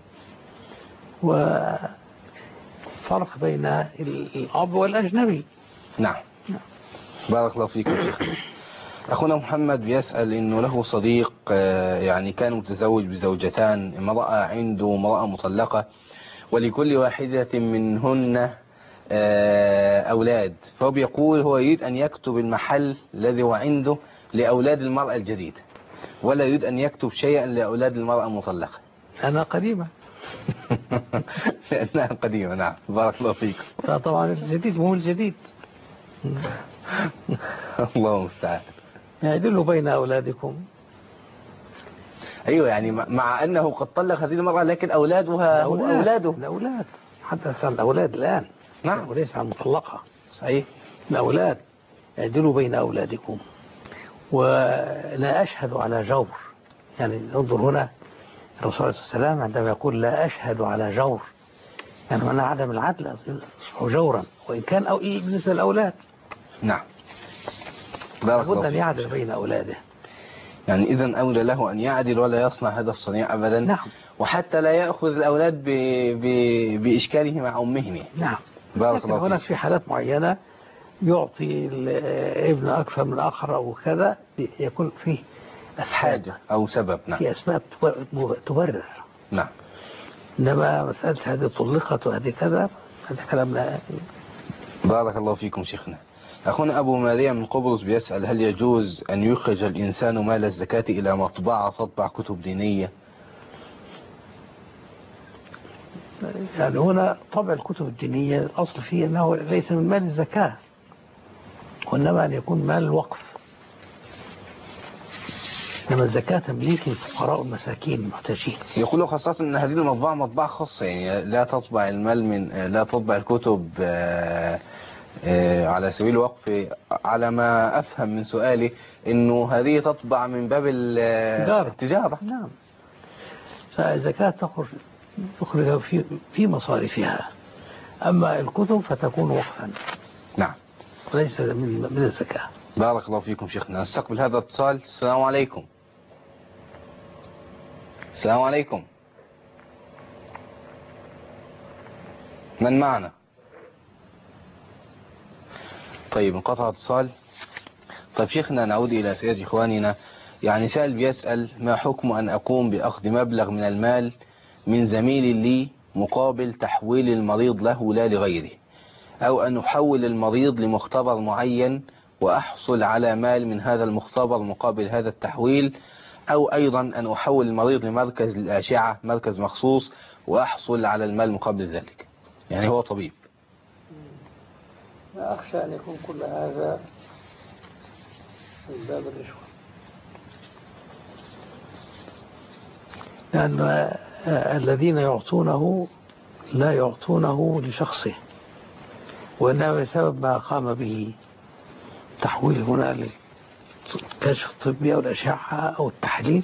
وفرق بين الأب والأجنبي. نعم. بارك الله فيكم شيخنا. أخونا محمد بيسأل إنه له صديق يعني كان متزوج بزوجتان، امرأة عنده امرأة مطلقة، ولكل واحدة منهن أولاد، فهو بيقول هو يريد أن يكتب المحل الذي هو عنده لأولاد المرأة الجديدة، ولا يريد أن يكتب شيئا لأولاد المرأة المطلقة. أنا قديمة. لأنها قديمة. نعم. بارك الله فيكم. طبعا الجديد مو الجديد. الله المستعان. يعدلوا بين أولادكم. أيوة، يعني مع أنه قد طلق هذه المرأة لكن أولادها هم أولاده. الأولاد حدث عن الأولاد الآن. نعم. وليس عن المطلقة. صحيح. الأولاد يعدلوا بين أولادكم، ولا أشهد على جور. يعني انظر هنا الرسول صلى الله عليه وسلم عندما يقول لا أشهد على جور، يعني معنى عدم العدل أو جورا، وإن كان أو بالنسبة للأولاد. نعم. لابد أن يعدل بين أولاده. يعني إذن أولى له أن يعدل ولا يصنع هذا الصنيع أبدا. نعم. وحتى لا يأخذ الأولاد ب... ب... بإشكاله مع أمهم. نعم. بارك الله فيك. هناك في حالات معينة يعطي الابن أكثر من آخر أو كذا، يكون فيه حاجة أو سبب. نعم. في أسباب تبرر. نعم. إنما مسألة هذه طلقت وهذه كذا، هذا كلام لا. بارك الله فيكم شيخنا. أخونا أبو ماريا من قبرص بيسأل هل يجوز أن يخرج الإنسان مال الزكاة إلى مطبعة تطبع كتب دينية؟ يعني هنا طبع الكتب الدينية الأصل فيه أنه ليس من مال الزكاة، وإنما أن يكون مال الوقف. إنما الزكاة تمليك للفقراء والمساكين المحتاجين. يقولوا خاصة أن هذه المطبعة مطبعة خاصة، يعني لا تطبع المال من لا تطبع الكتب على سبيل الوقف، على ما أفهم من سؤالي أنه هذه تطبع من باب التجارة. التجارة. نعم. فالزكاة تخرج تخرج في في مصاريفها، أما الكتب فتكون وقفا. نعم. وليس من من الزكاة. بارك الله فيكم شيخنا. نستقبل هذا الاتصال. السلام عليكم. السلام عليكم. من معنا؟ طيب انقطع اتصال. طيب شيخنا نعود إلى أسئلة إخواننا. يعني سائل بيسأل ما حكم أن أقوم بأخذ مبلغ من المال من زميل لي مقابل تحويل المريض له لا لغيره، أو أن أحول المريض لمختبر معين وأحصل على مال من هذا المختبر مقابل هذا التحويل، أو أيضا أن أحول المريض لمركز الأشعة مركز مخصوص وأحصل على المال مقابل ذلك. يعني هو طبيب. لا أخشى أن يكون كل هذا من باب الرشوة، لأن الذين يعطونه لا يعطونه لشخصه، وإنما بسبب ما قام به تحويل هنا للكشف الطبي أو الأشعة أو التحليل.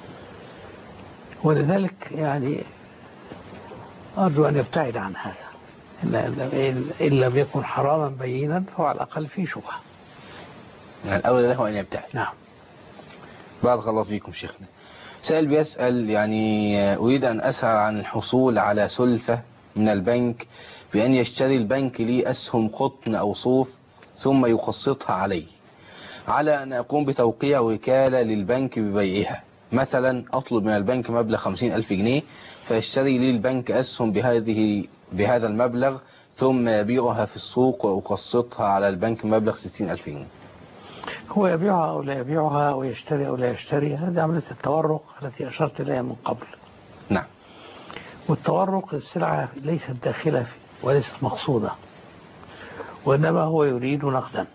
ولذلك يعني أرجو أن يبتعد عن هذا، إن لم يكن حراما بينا فهو على الأقل فيه شبهة. يعني الأولى له أن يبتعد. نعم. بارك الله فيكم شيخنا. سائل بيسأل يعني أريد أن أسأل عن الحصول على سلفة من البنك بأن يشتري البنك لي أسهم قطن أو صوف ثم يقسطها علي، على أن أقوم بتوقيع وكالة للبنك ببيعها. مثلا أطلب من البنك مبلغ خمسين ألف جنيه فيشتري لي البنك أسهم بهذه بهذا المبلغ ثم يبيعها في السوق وأقسطها على البنك مبلغ ستين ألف جنيه. هو يبيعها أو لا يبيعها ويشتري أو لا يشتري، هذه عملية التورق التي أشرت إليها من قبل. نعم. والتورق السلعة ليست داخلة وليست مقصودة، وإنما هو يريد نقدا.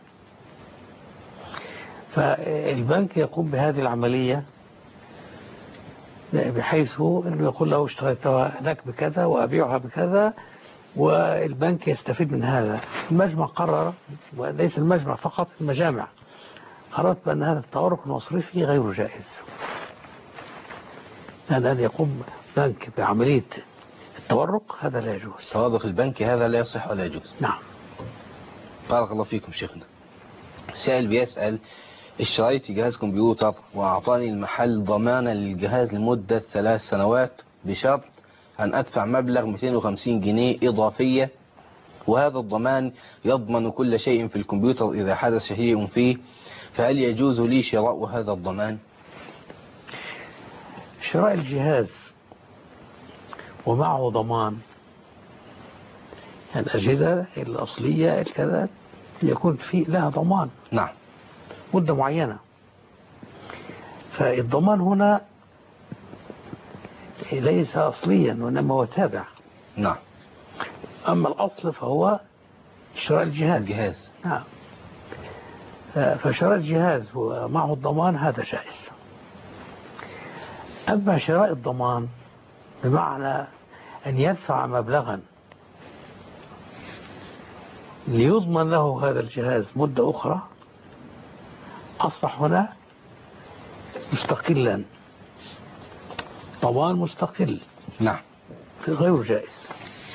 فالبنك يقوم بهذه العملية بحيث أنه يقول له اشتريتها لك بكذا وأبيعها بكذا، والبنك يستفيد من هذا. المجمع قرر، وليس المجمع فقط، المجامع قررت بأن هذا التورق المصرفي غير جائز، لأن أن يقوم بنك بعملية التورق هذا لا يجوز. التورق البنكي هذا لا يصح ولا يجوز. نعم. بارك الله فيكم شيخنا. سائل بيسأل اشتريت جهاز كمبيوتر وأعطاني المحل ضمانا للجهاز لمدة ثلاث سنوات بشرط أن أدفع مبلغ مئتين وخمسين جنيه إضافية، وهذا الضمان يضمن كل شيء في الكمبيوتر إذا حدث شيء فيه، فهل يجوز لي شراء هذا الضمان؟ شراء الجهاز ومعه ضمان، الأجهزة الأصلية الكذا يكون فيه لها ضمان. نعم. مدة معينة. فالضمان هنا ليس أصليا وإنما هو تابع. نعم. أما الأصل فهو شراء الجهاز. الجهاز. نعم. فشراء الجهاز ومعه الضمان هذا جائز. أما شراء الضمان بمعنى أن يدفع مبلغا ليضمن له هذا الجهاز مدة أخرى، أصبح هنا مستقلا، ضمان مستقل. نعم. غير جائز.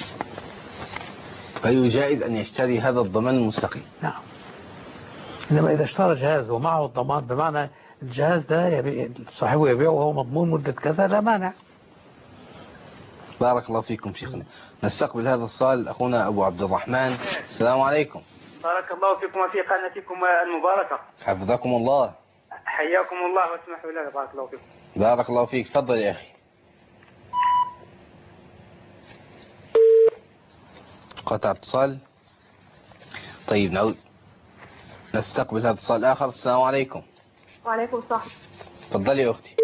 غير جائز أن يشتري هذا الضمان المستقل. نعم. إنما إذا اشترى جهاز ومعه الضمان بمعنى الجهاز ده يبيع صاحبه يبيعه وهو مضمون مدة كذا لا مانع. بارك الله فيكم شيخنا. نستقبل هذا السؤال أخونا أبو عبد الرحمن. السلام عليكم. بارك الله فيكم وفي قناتكم المباركة. حفظكم الله. حياكم الله واسمحوا لنا. بارك الله فيكم. بارك الله فيك. تفضل يا أخي. قطع اتصال. طيب نعود نستقبل هذا السؤال الآخر. السلام عليكم. وعليكم السلام. تفضلي يا أختي.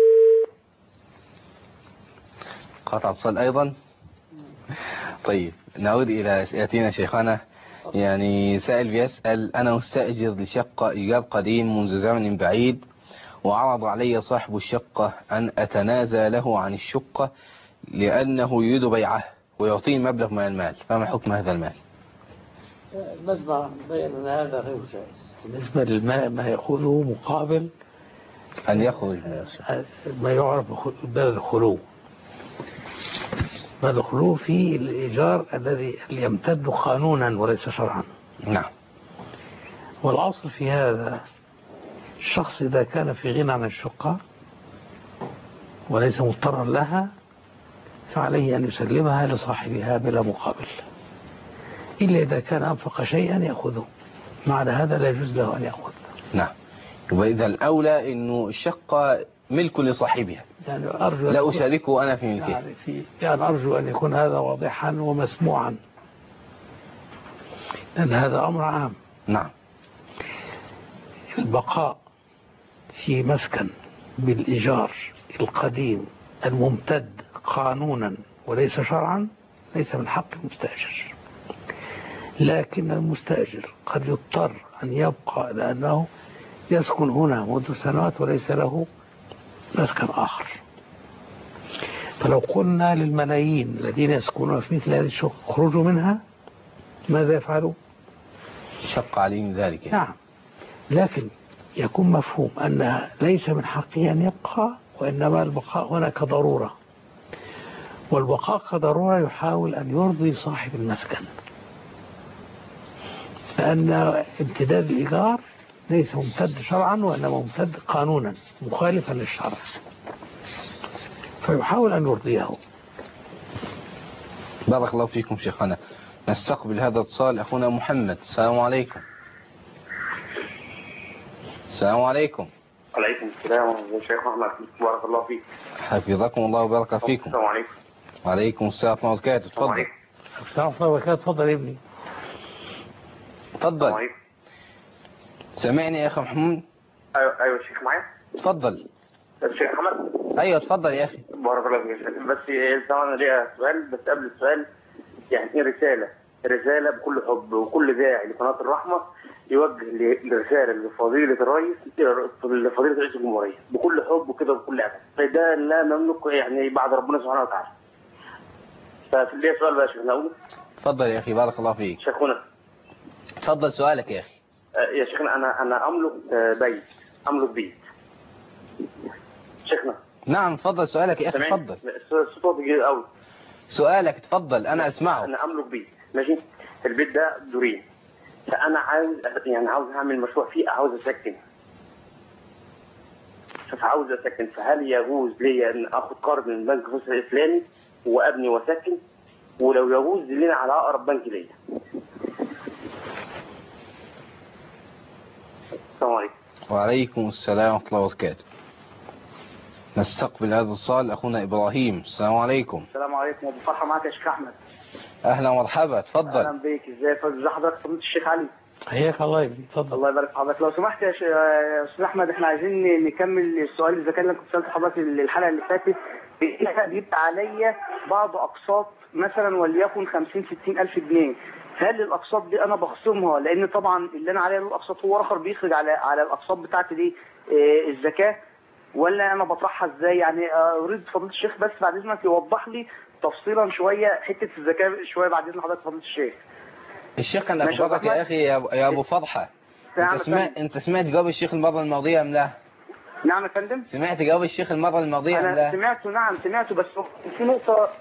قطع اتصال أيضا. طيب نعود إلى أسئلتنا شيخنا. يعني سائل بيسأل أنا مستأجر لشقة إيجار قديم منذ زمن بعيد، وعرض علي صاحب الشقة أن أتنازل له عن الشقة لأنه يريد بيعه ويعطيني مبلغ من المال، فما حكم هذا المال؟ المجمع بين أن هذا غير جائز. بالنسبة للماء ما يأخذه مقابل أن يخرج ما يعرف بلد الخلو. بلد الخلو في الإيجار الذي يمتد قانونا وليس شرعا. نعم. والأصل في هذا الشخص إذا كان في غنى عن الشقة وليس مضطرا لها فعليه أن يسلمها لصاحبها بلا مقابل، إلا إذا كان أنفق شيئا يأخذه، مع هذا لا يجوز له أن يأخذ. نعم. وإذا الأولى إنه الشقة ملك لصاحبها، يعني أرجو لا أشاركه أنا في ملكه. يعني, في يعني أرجو أن يكون هذا واضحا ومسموعا، لأن هذا أمر عام. نعم. البقاء في مسكن بالإيجار القديم الممتد قانونا وليس شرعا ليس من حق المستأجر، لكن المستأجر قد يضطر أن يبقى لأنه يسكن هنا منذ سنوات وليس له مسكن آخر. فلو قلنا للملايين الذين يسكنون في مثل هذه الشقق خرجوا منها، ماذا يفعلوا؟ شق عليهم ذلك. نعم، لكن يكون مفهوم أنها ليس من حقه أن يبقى، وإنما البقاء هنا كضرورة، والبقاء كضرورة يحاول أن يرضي صاحب المسكن، لأن امتداد الإيجار ليس ممتد شرعا وإنما ممتد قانونا مخالفا للشرع، فيحاول أن يرضيه. بارك الله فيكم شيخنا. نستقبل هذا الاتصال. أخونا محمد. السلام عليكم. السلام عليكم. عليكم السلام ورحمة الله. شيخ محمد بارك الله فيك. حفظكم الله وبارك فيكم. السلام عليكم. وعليكم السلام ورحمة الله وبركاته. تفضل. السلام ورحمة الله وبركاته. تفضل يا ابني. تفضل. سمعني يا أخي محمود. أيوة أيوة الشيخ معايا. تفضل. الشيخ محمد. أيوة تفضل يا أخي. بارك الله فيك يا شيخ. بس طبعا ليا سؤال، بس قبل السؤال يعني ايه رسالة رسالة بكل حب وكل داعي لقناة الرحمة يوجه لرسالة لفضيلة الرئيس لفضيلة رئيس الجمهورية بكل حب وكده وبكل أدب، فده لا نملك يعني بعد ربنا سبحانه وتعالى. فليه سؤال بقى يا شيخنا أقول؟ تفضل يا أخي بارك الله فيك. شيخنا تفضل سؤالك يا أخي. يا شيخنا أنا أنا أملك بيت أملك بيت شيخنا. نعم تفضل سؤالك يا أخي. تفضل. صوتك جيد قوي. سؤالك تفضل أنا أسمعه. أنا أملك بيت ماشي، البيت ده دورين، فأنا عاوز يعني عاوز أعمل مشروع فيه، عاوز أسكن، فعاوز أسكن، فهل يجوز لي أن آخد قرض من بنك مصر الإسلامي وأبني وأسكن، ولو يجوز لنا على أقرب بنك ليا؟ السلام عليكم. وعليكم السلام ورحمة الله وبركاته. نستقبل هذا الاتصال. أخونا إبراهيم. السلام عليكم. السلام عليكم. أبو فرحة معك يا شيخ أحمد. أهلا ومرحبا. تفضل. أهلا بيك. إزيك إزي حضرتك فضيلة الشيخ علي؟ حياك الله يبارك. تفضل. الله يبارك في حضرتك. لو سمحت يا أستاذ أحمد، إحنا عايزين نكمل السؤال إذا كان كنت سألت حضرتك الحلقة اللي فاتت. بيبقى عليا بعض أقساط مثلا وليكن خمسين ستين ألف جنيه، هل الأقساط دي أنا بخصمها؟ لأن طبعا اللي أنا عليا الأقساط هو آخر بيخرج على على الأقساط بتاعتي دي الزكاة، ولا أنا بطرحها إزاي؟ يعني أريد فضيلة الشيخ بس بعد إذنك يوضح لي تفصيلا شوية حتة الزكاة شوية بعد إذن حضرتك فضيلة الشيخ. الشيخ كان أخبرك يا أخي يا أبو فرحة. أنت سمعت أنت سمعت جواب الشيخ المرة الماضية أم لا؟ نعم يا فندم. سمعت جواب الشيخ المرة الماضية أم لا؟ أنا سمعته. نعم سمعته، بس في نقطة.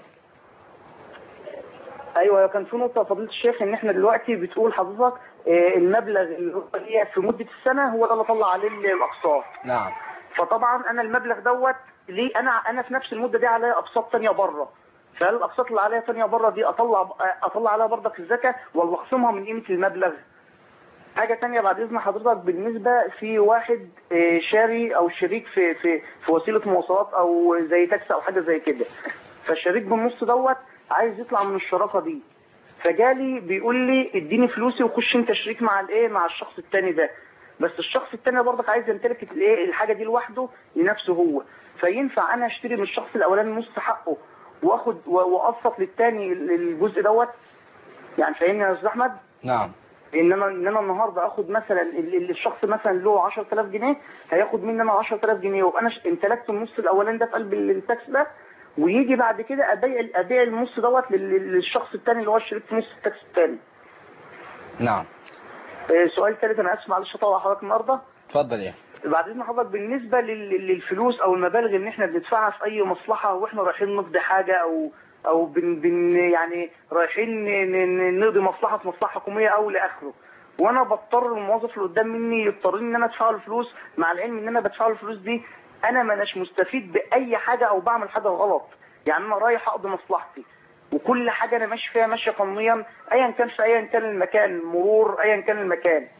ايوه كان في نقطه فضيله الشيخ، ان احنا دلوقتي بتقول حضرتك المبلغ اللي هو في مده السنه هو ده اللي طلع عليه الاقساط. نعم. فطبعا انا المبلغ دوت ليه انا انا في نفس المده دي عليا اقساط ثانيه بره، فهل الاقساط اللي عليا ثانيه بره دي اطلع اطلع عليها برضك الزكاه ولا اخصمها من قيمه المبلغ؟ حاجه ثانيه بعد اذن حضرتك، بالنسبه في واحد شاري او شريك في في في وسيله مواصلات او زي تاكسي او حاجه زي كده، فالشريك بالنص دوت عايز يطلع من الشراكه دي، فجالي بيقول لي اديني فلوسي وخش انت شريك مع الايه مع الشخص الثاني ده، بس الشخص الثاني برضك عايز يمتلك الايه الحاجه دي لوحده لنفسه هو، فينفع انا اشتري من الشخص الاولاني نص حقه واخد واقسط للثاني الجزء دوت؟ يعني فاهمني يا استاذ احمد؟ نعم. انما ان انا النهارده اخد مثلا الشخص مثلا له عشرة آلاف جنيه هياخد مني انا عشرة آلاف جنيه، وابقى انا امتلكت النص الاولاني ده في قلب التاكس ده، ويجي بعد كده ابيع ابيع النص دوت للشخص الثاني اللي هو الشريك في نص التاكس الثاني. نعم. سؤال ثالث، انا اسف معلش اطول حضرتك النهارده. اتفضل يا بعد اذن حضرتك، بالنسبه للفلوس او المبالغ اللي احنا بندفعها في اي مصلحه واحنا رايحين نقضي حاجه او او بن بن يعني رايحين نقضي مصلحه في مصلحه حكوميه او لاخره، وانا بضطر الموظف اللي قدام مني يضطرني ان انا ادفع له الفلوس، مع العلم ان انا بدفع له الفلوس دي انا ما اناش مستفيد باي حاجه او بعمل حاجه غلط، يعني انا رايح اقضي مصلحتي وكل حاجه انا ماشي فيها ماشيه قانونيا ايا كان في ايا كان المكان، مرور ايا كان المكان،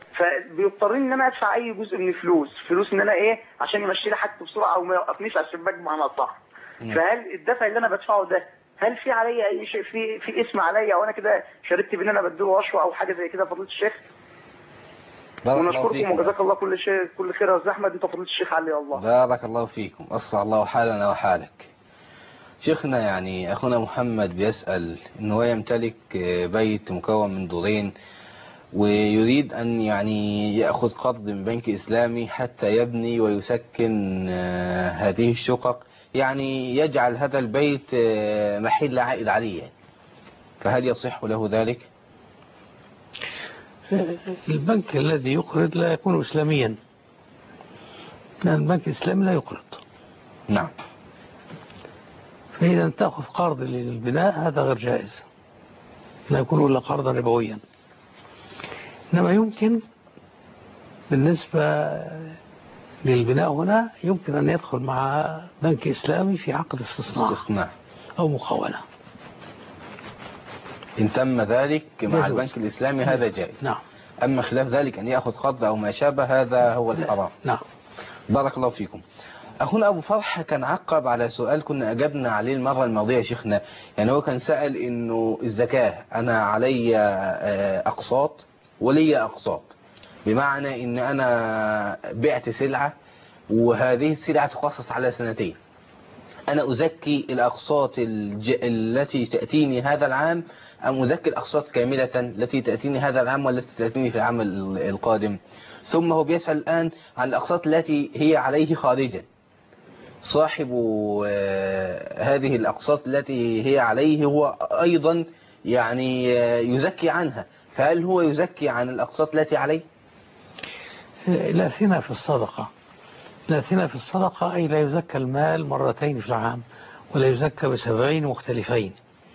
فبيضطرني ان انا ادفع اي جزء من الفلوس فلوس ان انا ايه عشان يمشي لي حاجتي بسرعه او ما يوقفنيش على الشباك بمعنى صح. فهل الدفع اللي انا بدفعه ده هل في عليا اي شيء في في اسم عليا او انا كده شاركت بان انا بديله رشوه او حاجه زي كده فضيله الشيخ؟ ونشكركم وجزاك الله كل شيء كل خير يا استاذ احمد. انت فضيله الشيخ علي الله. بارك الله فيكم. اصلح الله حالنا وحالك. شيخنا يعني اخونا محمد بيسأل ان هو يمتلك بيت مكون من دورين ويريد ان يعني يأخذ قرض من بنك اسلامي حتى يبني ويسكن هذه الشقق، يعني يجعل هذا البيت محل عائد عليه، فهل يصح له ذلك؟ البنك الذي يقرض لا يكون إسلاميا، لأن البنك الإسلامي لا يقرض. نعم. فإذا تأخذ قرض للبناء هذا غير جائز، لا يكون إلا قرضا ربويا. إنما يمكن بالنسبة للبناء هنا يمكن أن يدخل مع بنك إسلامي في عقد استصناع استصناع أو مقاولة. إن تم ذلك مع البنك الإسلامي هذا جائز. نعم. أما خلاف ذلك أن يأخذ قرض أو ما شابه هذا هو الحرام. نعم. بارك الله فيكم. أخونا أبو فرح كان عقب على سؤال كنا أجبنا عليه المرة الماضية يا شيخنا، يعني هو كان سأل إنه الزكاة أنا علي أقساط ولي أقساط، بمعنى إن أنا بعت سلعة وهذه السلعة تخصص على سنتين، أنا أزكي الأقساط الج... التي تأتيني هذا العام أم أزكي الأقساط كاملة التي تأتيني هذا العام والتي تأتيني في العام القادم؟ ثم هو بيسأل الآن عن الأقساط التي هي عليه خارجا، صاحب هذه الأقساط التي هي عليه هو أيضا يعني يزكي عنها، فهل هو يزكي عن الأقساط التي عليه؟ لا ثنا في الصدقة، لا ثنا في الصدقة أي لا يزكى المال مرتين في العام ولا يزكى بسبعين مختلفين.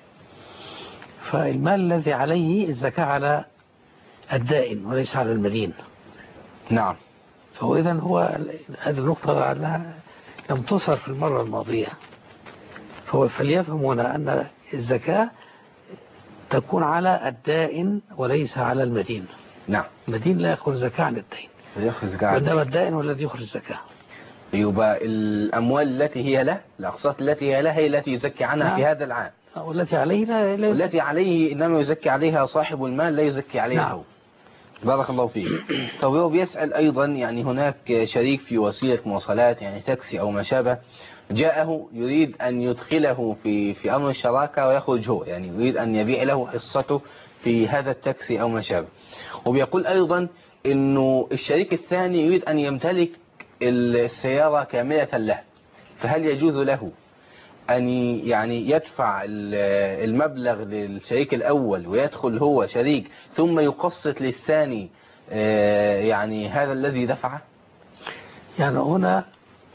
فالمال الذي عليه الزكاة على الدائن وليس على المدين. نعم. فهو إذن هو هذه النقطة لعلها لم تصر في المرة الماضية، فهو فليفهم هنا أن الزكاة تكون على الدائن وليس على المدين. نعم. المدين لا يأخذ زكاة عن الدين، يأخذ زكاة عن وإنما الدائن هو الذي يخرج الزكاة. يبقى الأموال التي هي له، الأقساط التي هي له هي التي يزكي عنها. نعم. في هذا العام، والتي عليه لا لا والتي عليه إنما يزكي عليها صاحب المال لا يزكي عليها. نعم. هو. بارك الله فيك. طب هو بيسأل أيضا يعني هناك شريك في وسيلة مواصلات يعني تاكسي أو ما شابه، جاءه يريد أن يدخله في في أمر الشراكة ويخرج هو، يعني يريد أن يبيع له حصته في هذا التاكسي أو ما شابه، وبيقول أيضا إنه الشريك الثاني يريد أن يمتلك السيارة كاملة له، فهل يجوز له أن يعني يدفع المبلغ للشريك الأول ويدخل هو شريك ثم يقسط للثاني يعني هذا الذي دفعه؟ يعني هنا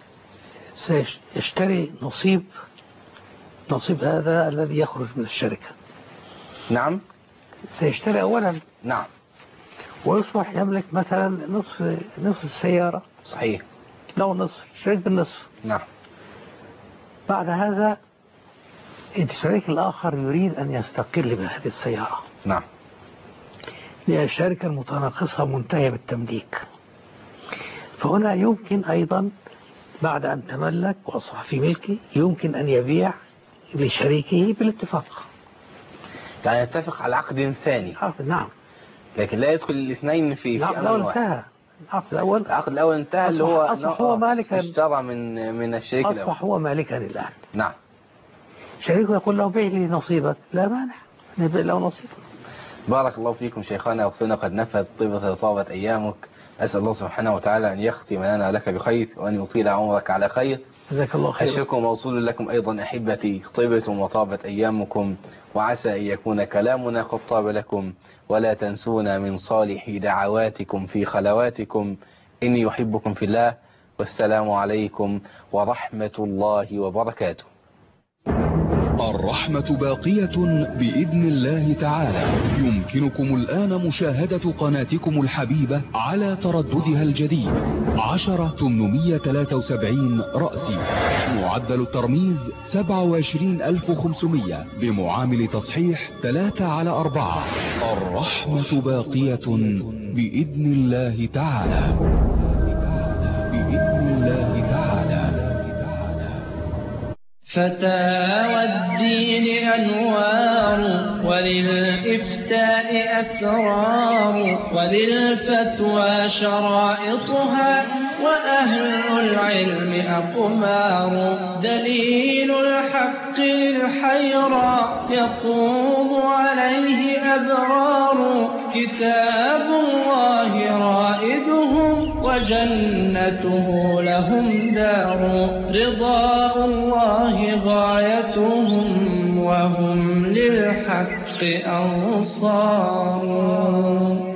سيشتري نصيب نصيب هذا الذي يخرج من الشركة. نعم. سيشتري أولا. نعم. ويصبح يملك مثلا نصف نصف السيارة. صحيح. لو نصف شريك بالنصف. نعم. بعد هذا الشريك الآخر يريد أن يستقل بهذه السيارة. نعم. لأن الشركة المتناقصة منتهية بالتمليك، فهنا يمكن أيضا بعد أن تملك وأصبح في ملكه يمكن أن يبيع لشريكه بالاتفاق، يعني يتفق على عقد ثاني. عقد. نعم. لكن لا يدخل الاثنين في العقد الأول انتهى. العقد الأول العقد الأول انتهى اللي هو أصبح هو مالكا، اشترى من من الشريك الأول. أصبح هو مالكا الآن. نعم. شريكه يقول له بيع لي نصيبك، لا مانع نبيع له نصيبك. بارك الله فيكم شيخنا، وقتنا قد نفذ، طيبة طابت أيامك. أسأل الله سبحانه وتعالى أن يختم لنا لك بخير وأن يطيل عمرك على خير. جزاك الله خير. الشكر موصول لكم أيضا أحبتي، طيبتم وطابت أيامكم، وعسى أن يكون كلامنا قد طاب لكم، ولا تنسونا من صالح دعواتكم في خلواتكم، إني يحبكم في الله، والسلام عليكم ورحمة الله وبركاته. الرحمة باقية بإذن الله تعالى. يمكنكم الآن مشاهدة قناتكم الحبيبة على ترددها الجديد عشرة ثمانمائة وثلاثة وسبعين رأسي. معدل الترميز سبعة وعشرين ألف وخمسمائة بمعامل تصحيح ثلاثة على أربعة. الرحمة باقية بإذن الله تعالى. بإذن الله تعالى. فتاوى الدين أنوار، وللإفتاء أسرار، وللفتوى شرائطها، وأهل العلم أقمار. دليل الحق للحيرى يقوم عليه أبرار. كتاب الله رائدهم، وجنته لهم دار. رضاء الله غايتهم، وهم للحق أنصار.